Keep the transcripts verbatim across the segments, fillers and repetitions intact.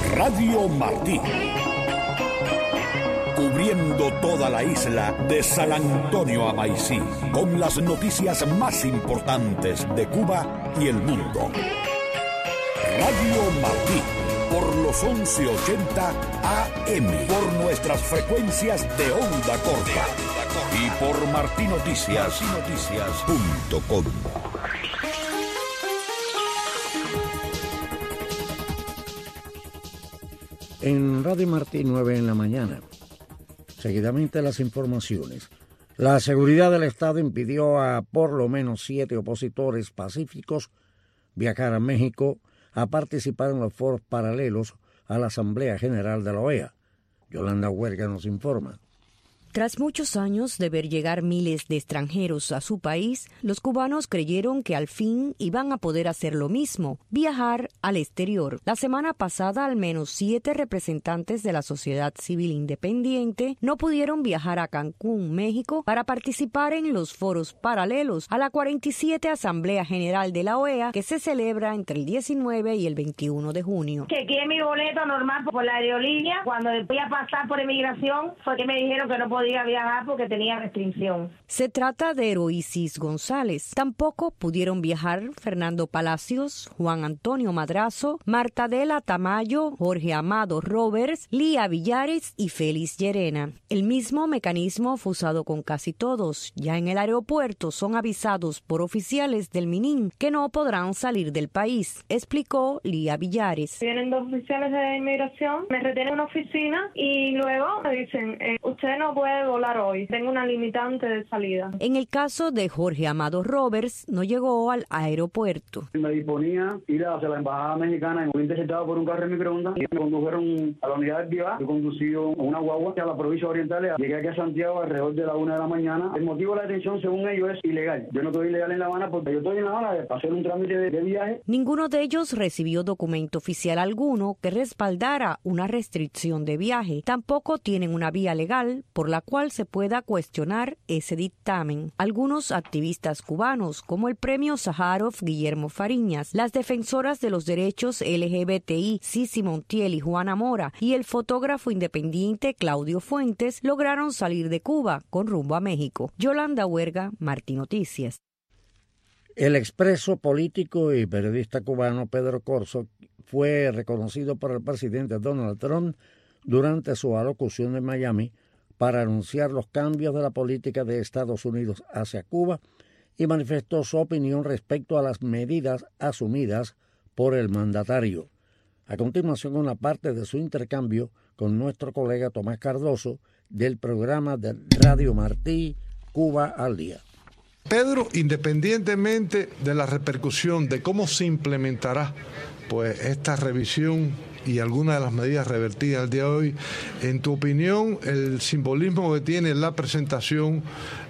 Radio Martí. Cubriendo toda la isla de San Antonio a Maicí, con las noticias más importantes de Cuba y el mundo. Radio Martí, por los once ochenta A M, por nuestras frecuencias de onda corta y por martinoticias punto com. En Radio Martí, nueve en la mañana. Seguidamente las informaciones. La seguridad del Estado impidió a por lo menos siete opositores pacíficos viajar a México a participar en los foros paralelos a la Asamblea General de la O E A. Yolanda Huerga nos informa. Tras muchos años de ver llegar miles de extranjeros a su país, los cubanos creyeron que al fin iban a poder hacer lo mismo, viajar al exterior. La semana pasada, al menos siete representantes de la sociedad civil independiente no pudieron viajar a Cancún, México, para participar en los foros paralelos a la cuarenta y siete Asamblea General de la O E A, que se celebra entre el diecinueve y el veintiuno de junio. Chequeé mi boleto normal por la aerolínea. Cuando fui a pasar por inmigración, fue que me dijeron que no podía viajar porque tenía restricción. Se trata de Heroisis González. Tampoco pudieron viajar Fernando Palacios, Juan Antonio Madrazo, Marta Adela Tamayo, Jorge Amado Roberts, Lía Villares y Félix Llerena. El mismo mecanismo fue usado con casi todos. Ya en el aeropuerto son avisados por oficiales del MININ que no podrán salir del país, explicó Lía Villares. Vienen dos oficiales de inmigración, me retienen en una oficina y luego me dicen, eh, usted no puede volar hoy, tengo una limitante de salida. En el caso de Jorge Amado Roberts, no llegó al aeropuerto. Me disponía ir hacia la embajada mexicana, en un interceptado por un carro de microondas y me condujeron a la unidad del Viva. Yo conducí una guagua a la provincia oriental, llegué aquí a Santiago alrededor de la una de la mañana. El motivo de la detención, según ellos, es ilegal. Yo no estoy ilegal en La Habana porque yo estoy en La Habana de hacer un trámite de, de viaje. Ninguno de ellos recibió documento oficial alguno que respaldara una restricción de viaje. Tampoco tienen una vía legal por la cual se pueda cuestionar ese dictamen. Algunos activistas cubanos, como el premio Sájarov Guillermo Fariñas, las defensoras de los derechos L G B T I Sisi Montiel y Juana Mora y el fotógrafo independiente Claudio Fuentes lograron salir de Cuba con rumbo a México. Yolanda Huerga, Martí Noticias. El expreso político y periodista cubano Pedro Corzo fue reconocido por el presidente Donald Trump durante su alocución en Miami para anunciar los cambios de la política de Estados Unidos hacia Cuba y manifestó su opinión respecto a las medidas asumidas por el mandatario. A continuación, una parte de su intercambio con nuestro colega Tomás Cardoso del programa de Radio Martí, Cuba al Día. Pedro, independientemente de la repercusión de cómo se implementará pues esta revisión y algunas de las medidas revertidas al día de hoy, en tu opinión, el simbolismo que tiene la presentación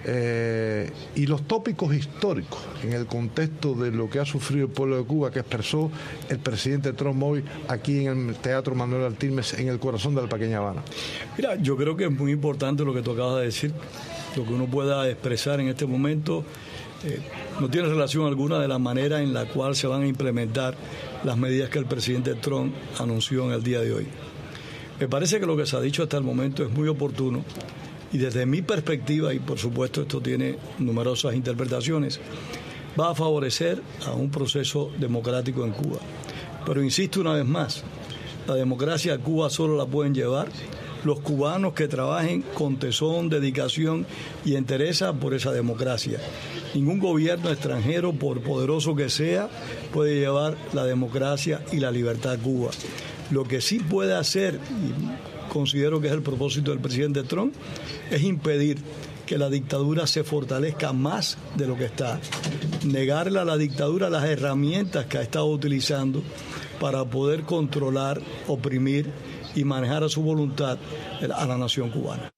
eh, y los tópicos históricos en el contexto de lo que ha sufrido el pueblo de Cuba, que expresó el presidente Trump hoy aquí en el Teatro Manuel Artiles, en el corazón de la pequeña Habana. Mira, yo creo que es muy importante lo que tú acabas de decir, lo que uno pueda expresar en este momento. Eh, no tiene relación alguna de la manera en la cual se van a implementar las medidas que el presidente Trump anunció en el día de hoy. Me parece que lo que se ha dicho hasta el momento es muy oportuno y desde mi perspectiva, y por supuesto esto tiene numerosas interpretaciones, va a favorecer a un proceso democrático en Cuba. Pero insisto una vez más, la democracia a Cuba solo la pueden llevar los cubanos que trabajen con tesón, dedicación y entereza por esa democracia. Ningún gobierno extranjero, por poderoso que sea, puede llevar la democracia y la libertad a Cuba. Lo que sí puede hacer, y considero que es el propósito del presidente Trump, es impedir que la dictadura se fortalezca más de lo que está. Negarle a la dictadura las herramientas que ha estado utilizando para poder controlar, oprimir y manejar a su voluntad a la nación cubana.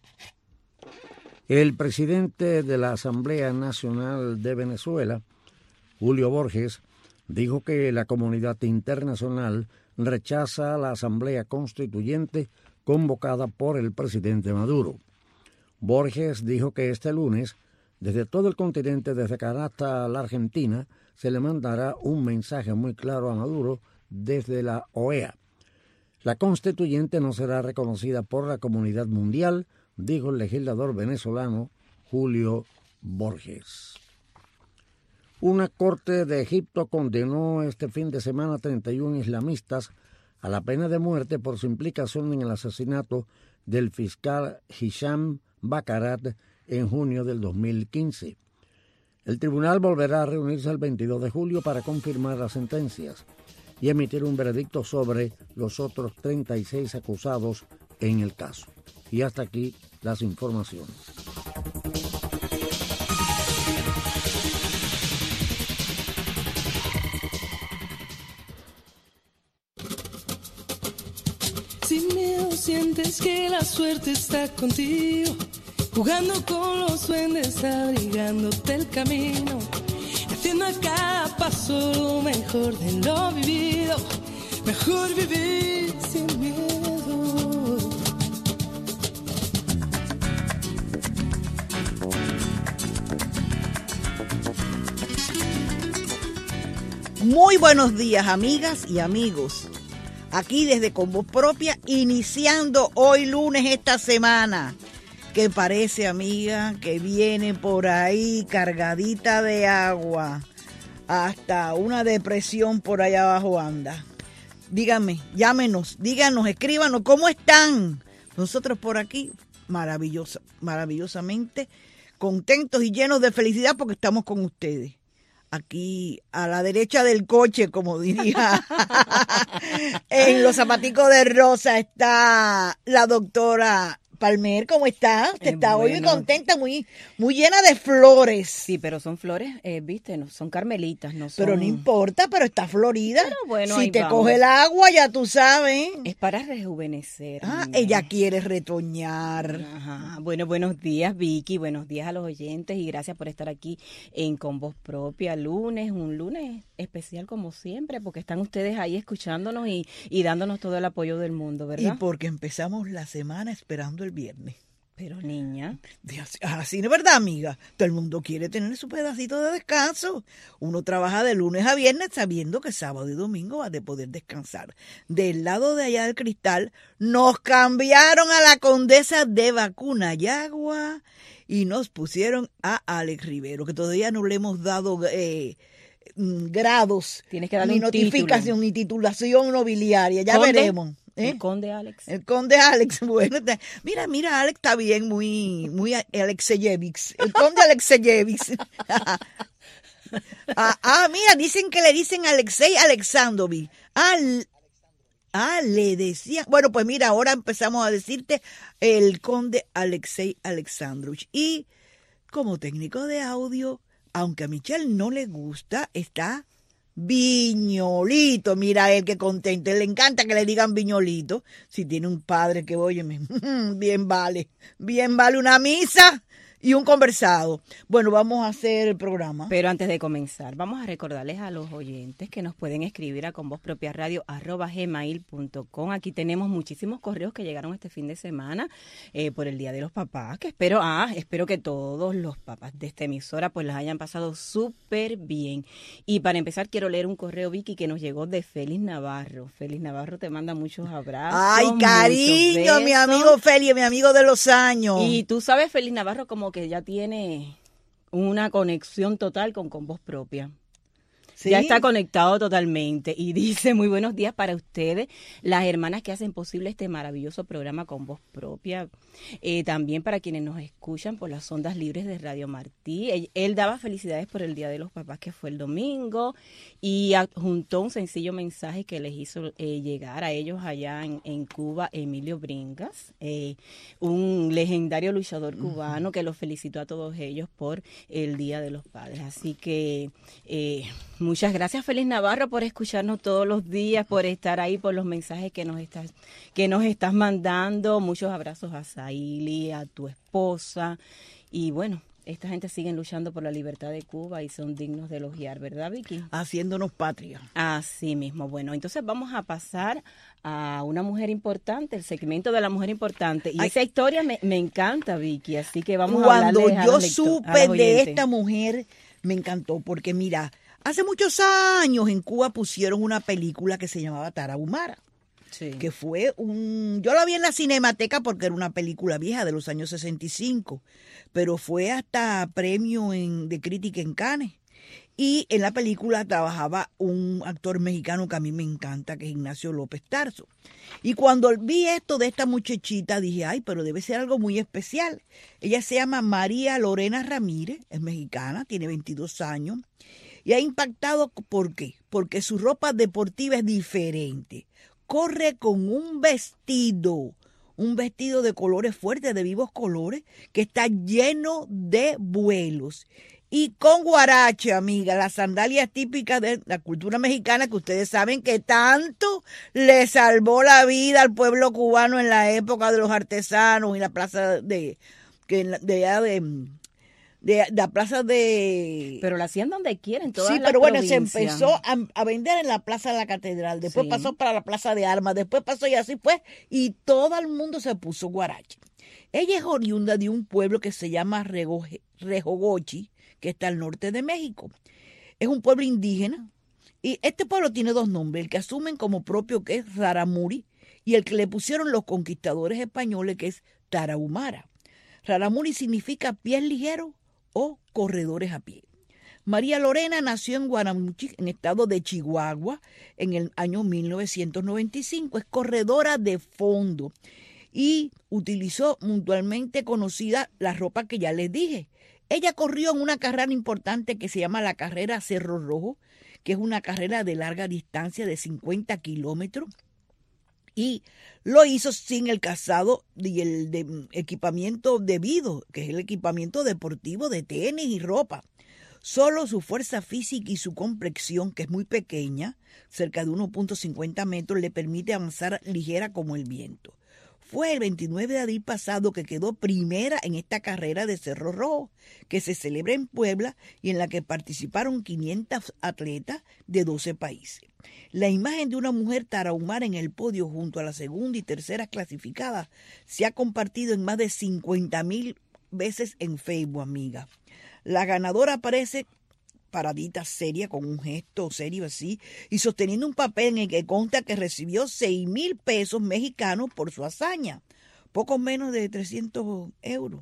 El presidente de la Asamblea Nacional de Venezuela, Julio Borges, dijo que la comunidad internacional rechaza la Asamblea Constituyente convocada por el presidente Maduro. Borges dijo que este lunes, desde todo el continente, desde Canadá hasta la Argentina, se le mandará un mensaje muy claro a Maduro desde la O E A. La constituyente no será reconocida por la comunidad mundial, dijo el legislador venezolano Julio Borges. Una corte de Egipto condenó este fin de semana a treinta y uno islamistas a la pena de muerte por su implicación en el asesinato del fiscal Hisham Bakarat en junio del dos mil quince. El tribunal volverá a reunirse el veintidós de julio para confirmar las sentencias y emitir un veredicto sobre los otros treinta y seis acusados en el caso. Y hasta aquí las informaciones. Sin miedo sientes que la suerte está contigo, jugando con los duendes, abrigándote el camino, haciendo a cada paso lo mejor de lo vivido. Mejor vivir sin miedo. Muy buenos días, amigas y amigos. Aquí desde Con Voz Propia, iniciando hoy lunes esta semana, que parece, amiga, que viene por ahí cargadita de agua, hasta una depresión por allá abajo anda. Díganme, llámenos, díganos, escríbanos, ¿cómo están? Nosotros por aquí, maravillosa, maravillosamente contentos y llenos de felicidad porque estamos con ustedes. Aquí a la derecha del coche, como diría, en los zapaticos de rosa está la doctora Palmer. ¿Cómo está? Usted está bueno. Hoy muy contenta, muy, muy llena de flores. Sí, pero son flores, eh, viste, no son carmelitas, no son... Pero no importa, pero está florida. Pero bueno, si te vamos. Coge el agua, ya tú sabes. Es para rejuvenecer. Ah, mira. Ella quiere retoñar. Ajá. Bueno, buenos días, Vicky, buenos días a los oyentes y gracias por estar aquí en Con Voz Propia, lunes, un lunes especial como siempre, porque están ustedes ahí escuchándonos y, y dándonos todo el apoyo del mundo, ¿verdad? Y porque empezamos la semana esperando el viernes. Pero niña, así no es verdad, amiga. Todo el mundo quiere tener su pedacito de descanso. Uno trabaja de lunes a viernes sabiendo que sábado y domingo va a poder descansar. Del lado de allá del cristal nos cambiaron a la condesa de Vacunayagua y nos pusieron a Alex Rivero, que todavía no le hemos dado eh, grados, tienes que darle ni un notificación, título. Ni titulación nobiliaria. Ya ¿Conde? veremos. ¿Eh? El conde Alex. El conde Alex, bueno, te, mira, mira, Alex está bien, muy, muy Alexeyevix. El conde Alexeyevix. ah, ah, mira, dicen que le dicen Alexei Alexandrovich. Ah, ah, le decían. Bueno, pues mira, ahora empezamos a decirte el conde Alexei Alexandrovich. Y como técnico de audio, aunque a Michelle no le gusta, está Viñolito. Mira él, qué contento. Le encanta que le digan Viñolito. Si tiene un padre que, óyeme, bien vale. Bien vale una misa y un conversado. Bueno, vamos a hacer el programa. Pero antes de comenzar, vamos a recordarles a los oyentes que nos pueden escribir a convozpropiaradio arroba gmail punto com. Aquí tenemos muchísimos correos que llegaron este fin de semana eh, por el Día de los Papás, que espero, ah, espero que todos los papás de esta emisora pues las hayan pasado súper bien. Y para empezar quiero leer un correo, Vicky, que nos llegó de Félix Navarro. Félix Navarro te manda muchos abrazos. Ay, cariño, mi amigo Félix, mi amigo de los años. Y tú sabes, Félix Navarro, como que ya tiene una conexión total con Con Voz Propia. ¿Sí? Ya está conectado totalmente y dice: muy buenos días para ustedes, las hermanas que hacen posible este maravilloso programa Con Voz Propia. Eh, también para quienes nos escuchan por las ondas libres de Radio Martí. Él, él daba felicidades por el Día de los Papás, que fue el domingo, y adjuntó un sencillo mensaje que les hizo eh, llegar a ellos allá en, en Cuba, Emilio Bringas, eh, un legendario luchador cubano, uh-huh, que los felicitó a todos ellos por el Día de los Padres. Así que eh, muchas gracias, Félix Navarro, por escucharnos todos los días, por estar ahí, por los mensajes que nos estás, que nos estás mandando. Muchos abrazos a Saili, a tu esposa. Y bueno, esta gente sigue luchando por la libertad de Cuba y son dignos de elogiar, ¿verdad, Vicky? Haciéndonos patria. Así mismo. Bueno, entonces vamos a pasar a una mujer importante, el segmento de la mujer importante. Y Ay, esa historia me, me encanta, Vicky, así que vamos a hablarle a Cuando yo supe de esta mujer, me encantó, porque mira, hace muchos años en Cuba pusieron una película que se llamaba Tarahumara. sí. que fue un... Yo lo vi en la Cinemateca porque era una película vieja de los años sesenta y cinco, pero fue hasta premio en, de crítica en Cannes. Y en la película trabajaba un actor mexicano que a mí me encanta, que es Ignacio López Tarso. Y cuando vi esto de esta muchachita, dije, ay, pero debe ser algo muy especial. Ella se llama María Lorena Ramírez, es mexicana, tiene veintidós años. Y ha impactado, ¿por qué? Porque su ropa deportiva es diferente. Corre con un vestido, un vestido de colores fuertes, de vivos colores, que está lleno de vuelos. Y con guarache, amiga, las sandalias típicas de la cultura mexicana que ustedes saben que tanto le salvó la vida al pueblo cubano en la época de los artesanos y la plaza de de, de, de, de, de la plaza de... Pero la hacían donde quieren, todas Sí, las pero bueno, provincias. se empezó a, a vender en la plaza de la catedral, después sí. pasó para la plaza de armas, después pasó y así fue, y todo el mundo se puso guarache. Ella es oriunda de un pueblo que se llama Rejogochi, que está al norte de México. Es un pueblo indígena y este pueblo tiene dos nombres, el que asumen como propio, que es Raramuri, y el que le pusieron los conquistadores españoles, que es Tarahumara. Raramuri significa pies ligeros o corredores a pie. María Lorena nació en Guanamuchi, en el estado de Chihuahua, en el año mil novecientos noventa y cinco. Es corredora de fondo y utilizó mundialmente conocida la ropa que ya les dije. Ella corrió en una carrera importante que se llama la carrera Cerro Rojo, que es una carrera de larga distancia de cincuenta kilómetros, y lo hizo sin el calzado y el de equipamiento debido, que es el equipamiento deportivo de tenis y ropa. Solo su fuerza física y su complexión, que es muy pequeña, cerca de uno punto cincuenta metros, le permite avanzar ligera como el viento. Fue el veintinueve de abril pasado que quedó primera en esta carrera de Cerro Rojo, que se celebra en Puebla y en la que participaron quinientos atletas de doce países. La imagen de una mujer tarahumara en el podio junto a la segunda y tercera clasificadas se ha compartido en más de cincuenta mil veces en Facebook, amiga. La ganadora aparece paradita seria, con un gesto serio así, y sosteniendo un papel en el que consta que recibió seis mil pesos mexicanos por su hazaña, poco menos de trescientos euros.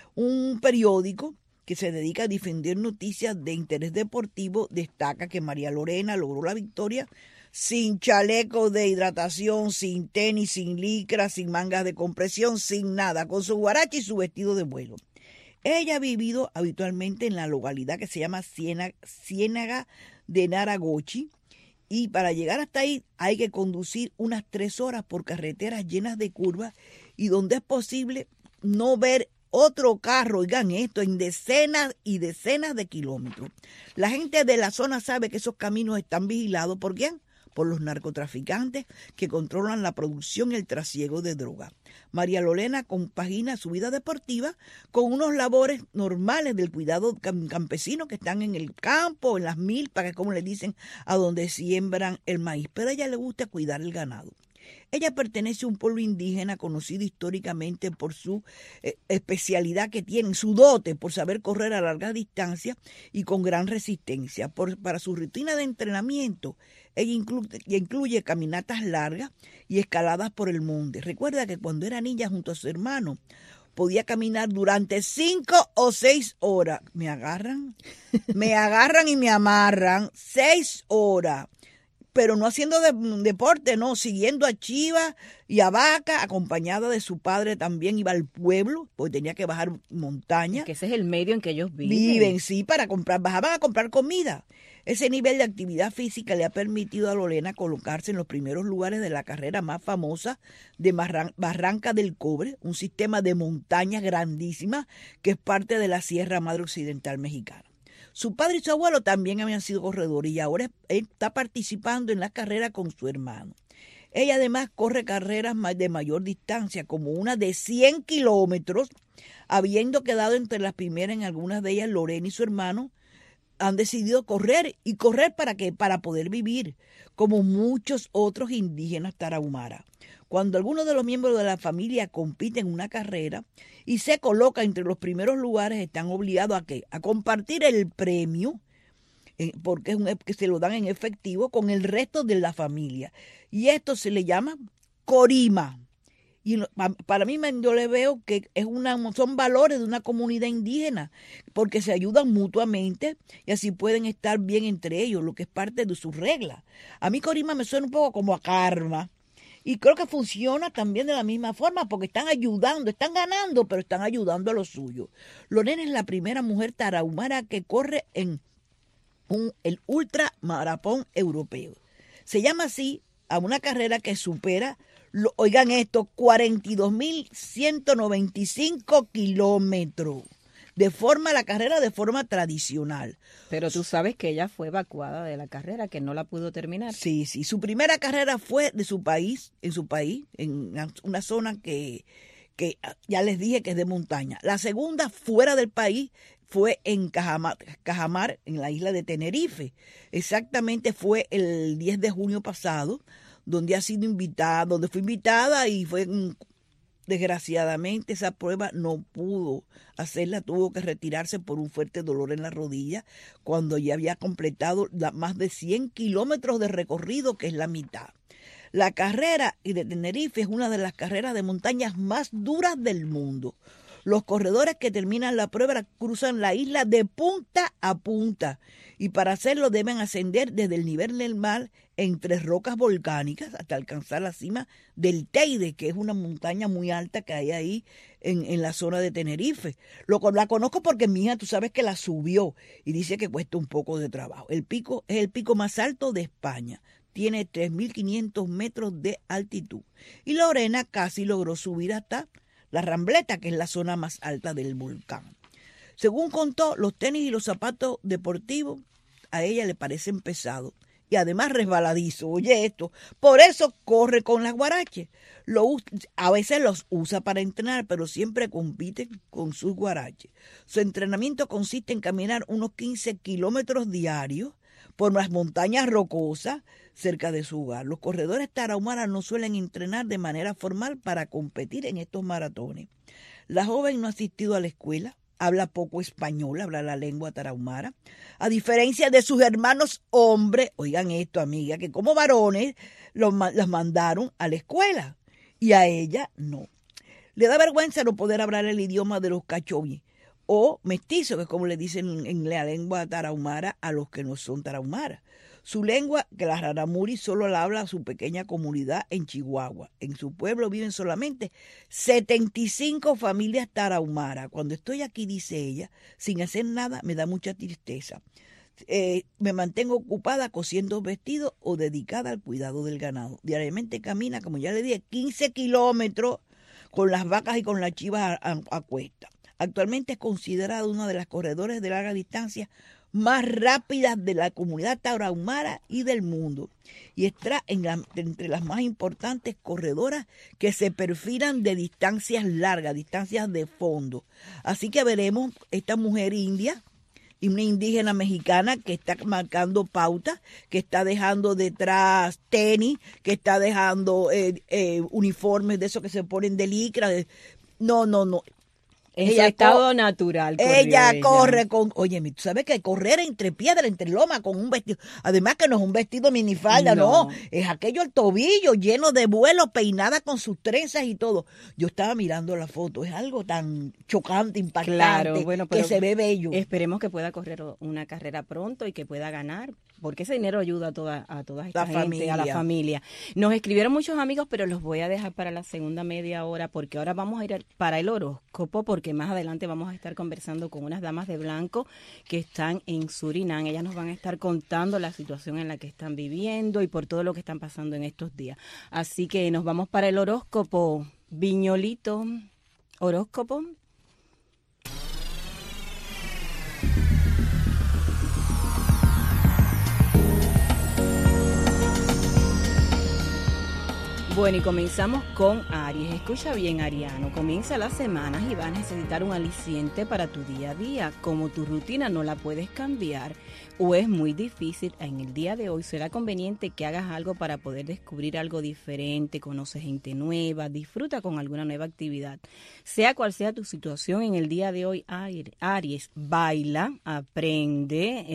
Un periódico que se dedica a difundir noticias de interés deportivo destaca que María Lorena logró la victoria sin chaleco de hidratación, sin tenis, sin licra, sin mangas de compresión, sin nada, con su guarache y su vestido de vuelo. Ella ha vivido habitualmente en la localidad que se llama Ciénaga, Ciénaga de Naragochi, y para llegar hasta ahí hay que conducir unas tres horas por carreteras llenas de curvas y donde es posible no ver otro carro, oigan esto, en decenas y decenas de kilómetros. La gente de la zona sabe que esos caminos están vigilados. ¿Por quién? Por los narcotraficantes que controlan la producción y el trasiego de droga. María Lorena compagina su vida deportiva con unos labores normales del cuidado campesino que están en el campo, en las milpas, como le dicen, a donde siembran el maíz. Pero a ella le gusta cuidar el ganado. Ella pertenece a un pueblo indígena conocido históricamente por su eh, especialidad que tienen, su dote por saber correr a larga distancia y con gran resistencia. Por, para su rutina de entrenamiento, ella incluye, incluye caminatas largas y escaladas por el monte. Recuerda que cuando era niña junto a su hermano, podía caminar durante cinco o seis horas. ¿Me agarran? Me agarran y me amarran. Seis horas. Pero no haciendo de, deporte, no, siguiendo a Chiva y a Vaca, acompañada de su padre también iba al pueblo, porque tenía que bajar montaña. Es que ese es el medio en que ellos viven. Viven, sí, para comprar, bajaban a comprar comida. Ese nivel de actividad física le ha permitido a Lorena colocarse en los primeros lugares de la carrera más famosa de Barranca del Cobre, un sistema de montañas grandísimas que es parte de la Sierra Madre Occidental Mexicana. Su padre y su abuelo también habían sido corredores y ahora está participando en la carrera con su hermano. Ella además corre carreras de mayor distancia, como una de cien kilómetros, habiendo quedado entre las primeras en algunas de ellas. Lorena y su hermano han decidido correr. ¿Y correr para qué? Para poder vivir, como muchos otros indígenas tarahumara. Cuando algunos de los miembros de la familia compiten en una carrera y se coloca entre los primeros lugares, están obligados a ¿qué? A compartir el premio eh, porque es un, que se lo dan en efectivo con el resto de la familia. Y esto se le llama corima. Y para mí yo le veo que es una, son valores de una comunidad indígena, porque se ayudan mutuamente y así pueden estar bien entre ellos, lo que es parte de sus reglas. A mí corima me suena un poco como a karma. Y creo que funciona también de la misma forma, porque están ayudando, están ganando, pero están ayudando a los suyos. Lorena es la primera mujer tarahumara que corre en un, el ultramaratón europeo. Se llama así a una carrera que supera, lo, oigan esto, cuarenta y dos mil ciento noventa y cinco kilómetros. De forma, la carrera de forma tradicional. Pero tú sabes que ella fue evacuada de la carrera, que no la pudo terminar. Sí, sí. Su primera carrera fue de su país, en su país, en una zona que, que ya les dije que es de montaña. La segunda, fuera del país, fue en Cajamar, Cajamar, en la isla de Tenerife. Exactamente fue el diez de junio pasado, donde ha sido invitada, donde fue invitada y fue... Desgraciadamente esa prueba no pudo hacerla, tuvo que retirarse por un fuerte dolor en la rodilla cuando ya había completado la, más de cien kilómetros de recorrido, que es la mitad. La carrera de Tenerife es una de las carreras de montañas más duras del mundo. Los corredores que terminan la prueba cruzan la isla de punta a punta y para hacerlo deben ascender desde el nivel del mar entre rocas volcánicas hasta alcanzar la cima del Teide, que es una montaña muy alta que hay ahí en, en la zona de Tenerife. Lo, la conozco porque mi hija, tú sabes que la subió y dice que cuesta un poco de trabajo. El pico es el pico más alto de España. Tiene tres mil quinientos metros de altitud. Y Lorena casi logró subir hasta la Rambleta, que es la zona más alta del volcán. Según contó, los tenis y los zapatos deportivos a ella le parecen pesados y además resbaladizos. Oye esto, por eso corre con las guaraches. Lo, a veces los usa para entrenar, pero siempre compite con sus guaraches. Su entrenamiento consiste en caminar unos quince kilómetros diarios por las montañas rocosas cerca de su hogar. Los corredores tarahumaras no suelen entrenar de manera formal para competir en estos maratones. La joven no ha asistido a la escuela, habla poco español, habla la lengua tarahumara, a diferencia de sus hermanos hombres, oigan esto, amiga, que como varones los, los mandaron a la escuela y a ella no. Le da vergüenza no poder hablar el idioma de los cachobi o mestizos, que es como le dicen en la lengua tarahumara a los que no son tarahumaras. Su lengua, que la raramuri, solo la habla su pequeña comunidad en Chihuahua. En su pueblo viven solamente setenta y cinco familias tarahumaras. Cuando estoy aquí, dice ella, sin hacer nada, me da mucha tristeza. Eh, me mantengo ocupada cosiendo vestidos o dedicada al cuidado del ganado. Diariamente camina, como ya le dije, quince kilómetros con las vacas y con las chivas a, a, a cuesta. Actualmente es considerada una de las corredores de larga distancia más rápidas de la comunidad tarahumara y del mundo. Y está en la, entre las más importantes corredoras que se perfilan de distancias largas, distancias de fondo. Así que veremos esta mujer india y una indígena mexicana que está marcando pauta, que está dejando detrás tenis, que está dejando eh, eh, uniformes de esos que se ponen de licra. De, no, no, no. En ella su estado co- natural. Ella, ella corre con, oye, tú sabes que correr entre piedra, entre loma, con un vestido, además que no es un vestido minifalda, no, no es aquello el tobillo lleno de vuelos, peinada con sus trenzas y todo. Yo estaba mirando la foto, es algo tan chocante, impactante, claro, bueno, que se ve bello. Esperemos que pueda correr una carrera pronto y que pueda ganar, porque ese dinero ayuda a toda, a toda esta la gente, familia. a la familia. Nos escribieron muchos amigos, pero los voy a dejar para la segunda media hora, porque ahora vamos a ir para el horóscopo, porque que más adelante vamos a estar conversando con unas damas de blanco que están en Surinam. Ellas nos van a estar contando la situación en la que están viviendo y por todo lo que están pasando en estos días. Así que nos vamos para el horóscopo. Viñolito, horóscopo. Bueno, y comenzamos con Aries. Escucha bien, Ariano. Comienza las semanas y vas a necesitar un aliciente para tu día a día. Como tu rutina no la puedes cambiar o es muy difícil, en el día de hoy será conveniente que hagas algo para poder descubrir algo diferente, conoces gente nueva, disfruta con alguna nueva actividad. Sea cual sea tu situación en el día de hoy, Aries, baila, aprende, eh,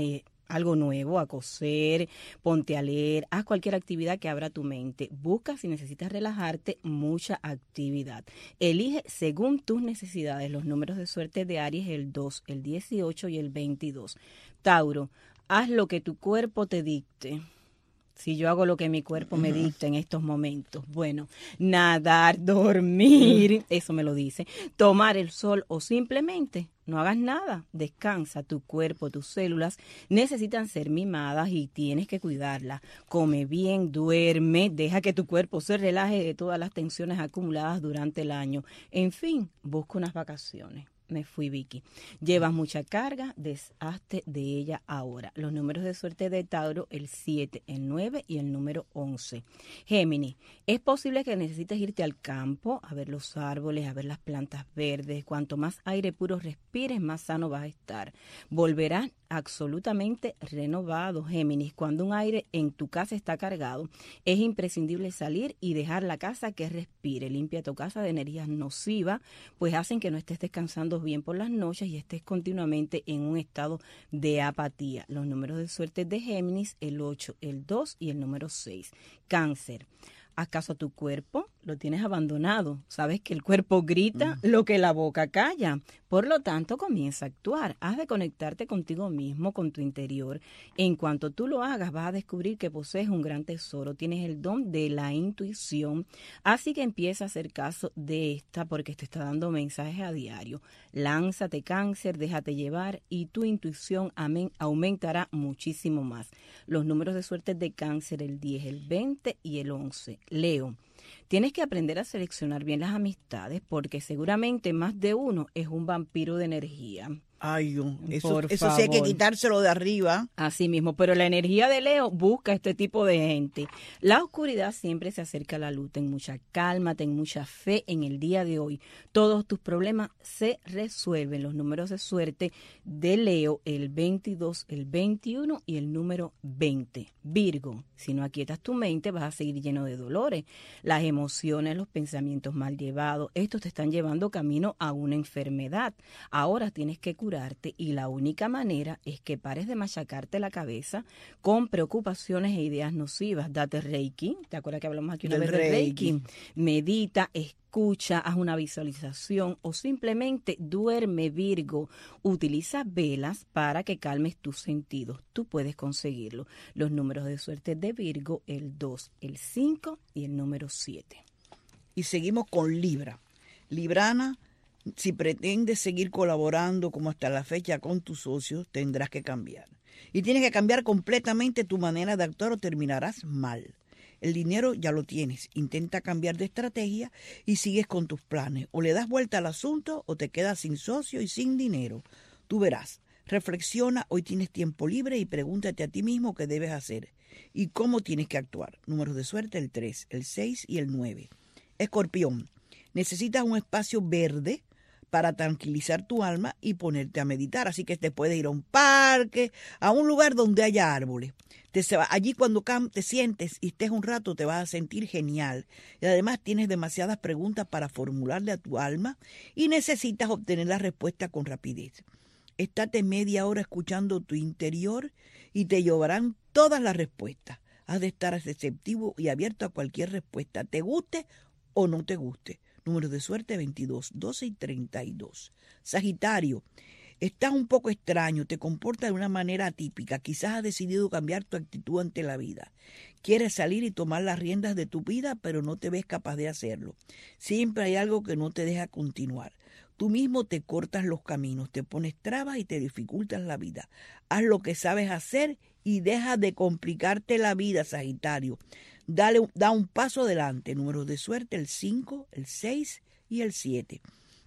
algo nuevo, a coser, ponte a leer, haz cualquier actividad que abra tu mente. Busca, si necesitas relajarte, mucha actividad. Elige según tus necesidades. Los números de suerte de Aries, el dos, el dieciocho y el veintidós. Tauro, haz lo que tu cuerpo te dicte. Si yo hago lo que mi cuerpo me dicta en estos momentos, bueno, nadar, dormir, eso me lo dice, tomar el sol o simplemente no hagas nada, descansa. Tu cuerpo, tus células necesitan ser mimadas y tienes que cuidarlas. Come bien, duerme, deja que tu cuerpo se relaje de todas las tensiones acumuladas durante el año. En fin, busca unas vacaciones. Me fui, Vicky. Llevas mucha carga, deshazte de ella ahora. Los números de suerte de Tauro, el siete, el nueve y el número once. Géminis, es posible que necesites irte al campo a ver los árboles, a ver las plantas verdes. Cuanto más aire puro respires, más sano vas a estar. Volverás absolutamente renovado, Géminis. Cuando un aire en tu casa está cargado, es imprescindible salir y dejar la casa que respire. Limpia tu casa de energías nocivas, pues hacen que no estés descansando bien por las noches y estés continuamente en un estado de apatía. Los números de suerte de Géminis, el ocho, el dos y el número seis. Cáncer, ¿acaso tu cuerpo lo tienes abandonado? Sabes que el cuerpo grita mm. lo que la boca calla. Por lo tanto, comienza a actuar. Has de conectarte contigo mismo, con tu interior. En cuanto tú lo hagas, vas a descubrir que posees un gran tesoro. Tienes el don de la intuición. Así que empieza a hacer caso de esta porque te está dando mensajes a diario. Lánzate, Cáncer, déjate llevar y tu intuición amén, aumentará muchísimo más. Los números de suerte de Cáncer, el diez, el veinte y el once. Leo, tienes que aprender a seleccionar bien las amistades porque seguramente más de uno es un vampiro de energía. Ay, eso, eso sí hay que quitárselo de arriba. Así mismo, pero la energía de Leo busca este tipo de gente. La oscuridad siempre se acerca a la luz. Ten mucha calma, ten mucha fe en el día de hoy. Todos tus problemas se resuelven. Los números de suerte de Leo, el veintidós, el veintiuno y el número veinte. Virgo, si no aquietas tu mente vas a seguir lleno de dolores. Las emociones, los pensamientos mal llevados, estos te están llevando camino a una enfermedad. Ahora tienes que curar y la única manera es que pares de machacarte la cabeza con preocupaciones e ideas nocivas. Date Reiki, ¿te acuerdas que hablamos aquí una vez de Reiki? Reiki? Medita, escucha, haz una visualización o simplemente duerme, Virgo. Utiliza velas para que calmes tus sentidos. Tú puedes conseguirlo. Los números de suerte de Virgo, el dos, el cinco y el número siete. Y seguimos con Libra. Librana, si pretendes seguir colaborando como hasta la fecha con tus socios, tendrás que cambiar. Y tienes que cambiar completamente tu manera de actuar o terminarás mal. El dinero ya lo tienes. Intenta cambiar de estrategia y sigues con tus planes. O le das vuelta al asunto o te quedas sin socio y sin dinero. Tú verás. Reflexiona, hoy tienes tiempo libre y pregúntate a ti mismo qué debes hacer y cómo tienes que actuar. Números de suerte, el tres, el seis y el nueve. Escorpión, necesitas un espacio verde para tranquilizar tu alma y ponerte a meditar. Así que te puedes ir a un parque, a un lugar donde haya árboles. Te se va, allí cuando te sientes y estés un rato te vas a sentir genial. Y además tienes demasiadas preguntas para formularle a tu alma y necesitas obtener la respuesta con rapidez. Estate media hora escuchando tu interior y te llevarán todas las respuestas. Has de estar receptivo y abierto a cualquier respuesta, te guste o no te guste. Números de suerte veintidós, doce y treinta y dos. Sagitario, estás un poco extraño, te comportas de una manera atípica. Quizás has decidido cambiar tu actitud ante la vida. Quieres salir y tomar las riendas de tu vida, pero no te ves capaz de hacerlo. Siempre hay algo que no te deja continuar. Tú mismo te cortas los caminos, te pones trabas y te dificultas la vida. Haz lo que sabes hacer y deja de complicarte la vida, Sagitario. Dale, da un paso adelante. Números de suerte, el cinco, el seis y el siete.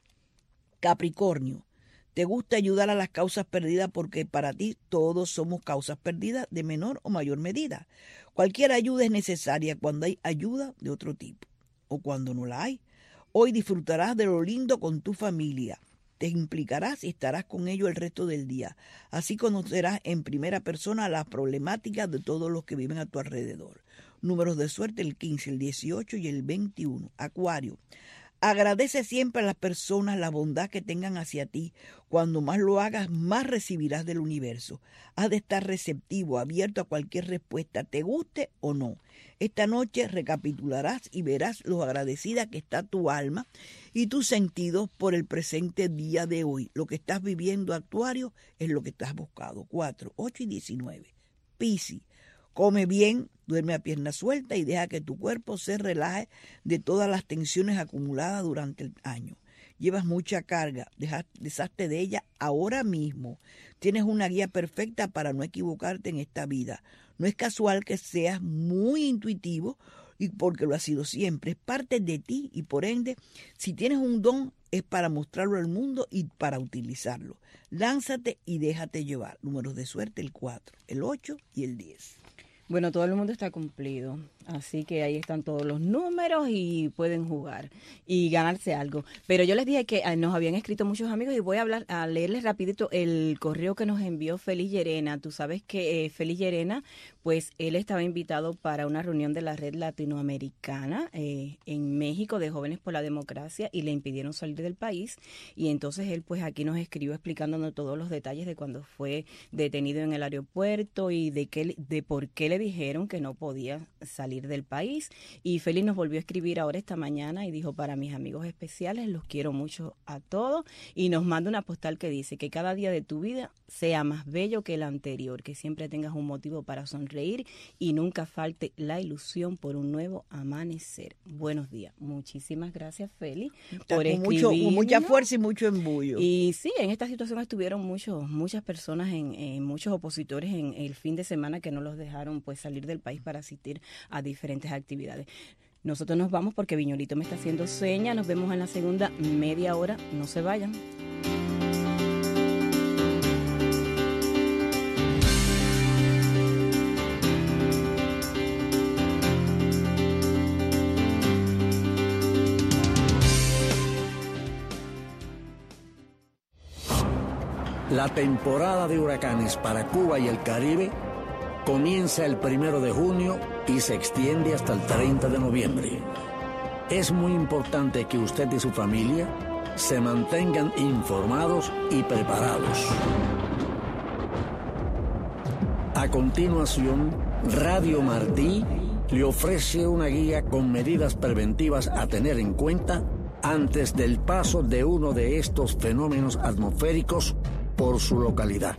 Capricornio, te gusta ayudar a las causas perdidas porque para ti todos somos causas perdidas de menor o mayor medida. Cualquier ayuda es necesaria cuando hay ayuda de otro tipo o cuando no la hay. Hoy disfrutarás de lo lindo con tu familia. Te implicarás y estarás con ellos el resto del día. Así conocerás en primera persona las problemáticas de todos los que viven a tu alrededor. Números de suerte, el quince, el dieciocho y el veintiuno. Acuario, Agradece siempre a las personas la bondad que tengan hacia ti. Cuando más lo hagas, más recibirás del universo. Has de estar receptivo, abierto a cualquier respuesta, te guste o no. Esta noche recapitularás y verás lo agradecida que está tu alma y tus sentidos por el presente día de hoy. Lo que estás viviendo actuario es lo que estás buscando. cuatro, ocho y diecinueve. Piscis. Come bien, duerme a pierna suelta y deja que tu cuerpo se relaje de todas las tensiones acumuladas durante el año. Llevas mucha carga, deja, deshazte de ella ahora mismo. Tienes una guía perfecta para no equivocarte en esta vida. No es casual que seas muy intuitivo y porque lo has sido siempre. Es parte de ti y por ende, si tienes un don, es para mostrarlo al mundo y para utilizarlo. Lánzate y déjate llevar. Números de suerte, el cuatro, el ocho y el diez. Bueno, todo el mundo está cumplido, así que ahí están todos los números y pueden jugar y ganarse algo. Pero yo les dije que nos habían escrito muchos amigos y voy a hablar a leerles rapidito el correo que nos envió Félix Llerena. Tú sabes que eh, Félix Llerena, pues él estaba invitado para una reunión de la Red Latinoamericana eh, en México de Jóvenes por la Democracia y le impidieron salir del país. Y entonces él pues aquí nos escribió explicándonos todos los detalles de cuando fue detenido en el aeropuerto y de, qué, de por qué le dijeron que no podía salir del país. Y Félix nos volvió a escribir ahora esta mañana y dijo: para mis amigos especiales, los quiero mucho a todos, y nos manda una postal que dice que cada día de tu vida sea más bello que el anterior, que siempre tengas un motivo para sonreír y nunca falte la ilusión por un nuevo amanecer. Buenos días. Muchísimas gracias, Félix, por escribir. Con mucha fuerza y mucho embullo. Y sí, en esta situación estuvieron muchos, muchas personas, en, en muchos opositores en el fin de semana que no los dejaron pues salir del país para asistir a diferentes actividades. Nosotros nos vamos porque Viñolito me está haciendo señas. Nos vemos en la segunda media hora. No se vayan. La temporada de huracanes para Cuba y el Caribe comienza el primero de junio y se extiende hasta el treinta de noviembre. Es muy importante que usted y su familia se mantengan informados y preparados. A continuación, Radio Martí le ofrece una guía con medidas preventivas a tener en cuenta antes del paso de uno de estos fenómenos atmosféricos por su localidad.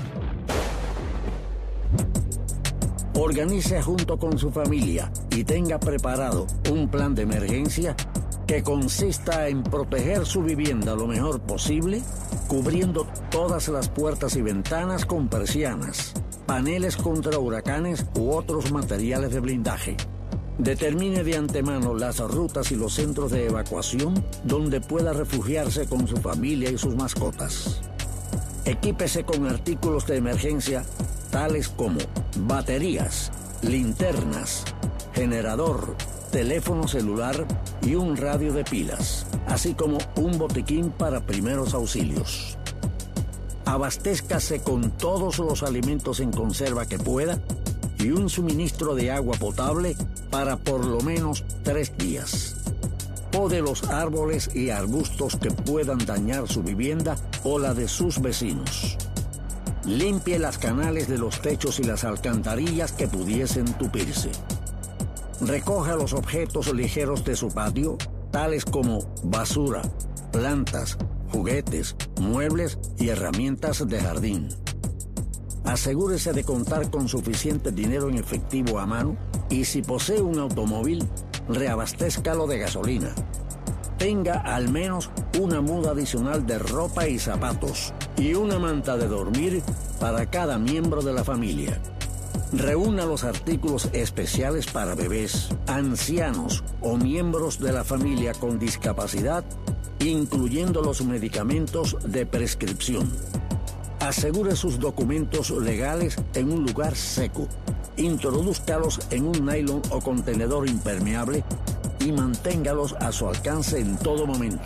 Organice junto con su familia y tenga preparado un plan de emergencia que consista en proteger su vivienda lo mejor posible, cubriendo todas las puertas y ventanas con persianas, paneles contra huracanes u otros materiales de blindaje. Determine de antemano las rutas y los centros de evacuación donde pueda refugiarse con su familia y sus mascotas. Equípese con artículos de emergencia tales como baterías, linternas, generador, teléfono celular y un radio de pilas, así como un botiquín para primeros auxilios. Abastézcase con todos los alimentos en conserva que pueda y un suministro de agua potable para por lo menos tres días. Pode los árboles y arbustos que puedan dañar su vivienda o la de sus vecinos. Limpie las canales de los techos y las alcantarillas que pudiesen tupirse. Recoja los objetos ligeros de su patio, tales como basura, plantas, juguetes, muebles y herramientas de jardín. Asegúrese de contar con suficiente dinero en efectivo a mano y si posee un automóvil, reabastézcalo de gasolina. Tenga al menos una muda adicional de ropa y zapatos y una manta de dormir para cada miembro de la familia. Reúna los artículos especiales para bebés, ancianos o miembros de la familia con discapacidad, incluyendo los medicamentos de prescripción. Asegure sus documentos legales en un lugar seco. Introdúzcalos en un nylon o contenedor impermeable y manténgalos a su alcance en todo momento.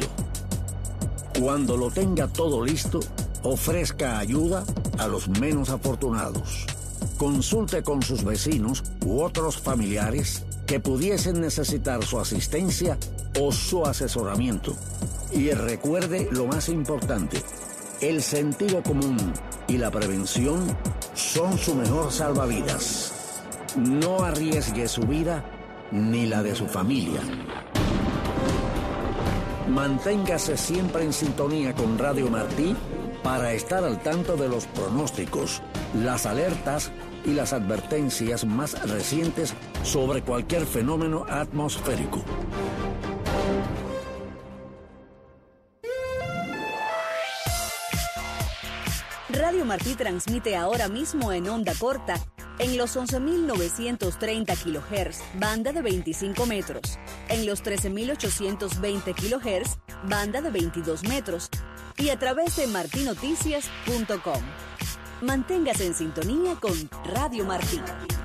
Cuando lo tenga todo listo, ofrezca ayuda a los menos afortunados. Consulte con sus vecinos u otros familiares que pudiesen necesitar su asistencia o su asesoramiento. Y recuerde lo más importante, el sentido común y la prevención son su mejor salvavidas. No arriesgue su vida ni la de su familia. Manténgase siempre en sintonía con Radio Martí para estar al tanto de los pronósticos, las alertas y las advertencias más recientes sobre cualquier fenómeno atmosférico. Radio Martí transmite ahora mismo en onda corta en los once mil novecientos treinta kilohertz, banda de veinticinco metros, en los trece mil ochocientos veinte kilohertz, banda de veintidós metros, y a través de marti noticias punto com. Manténgase en sintonía con Radio Martí.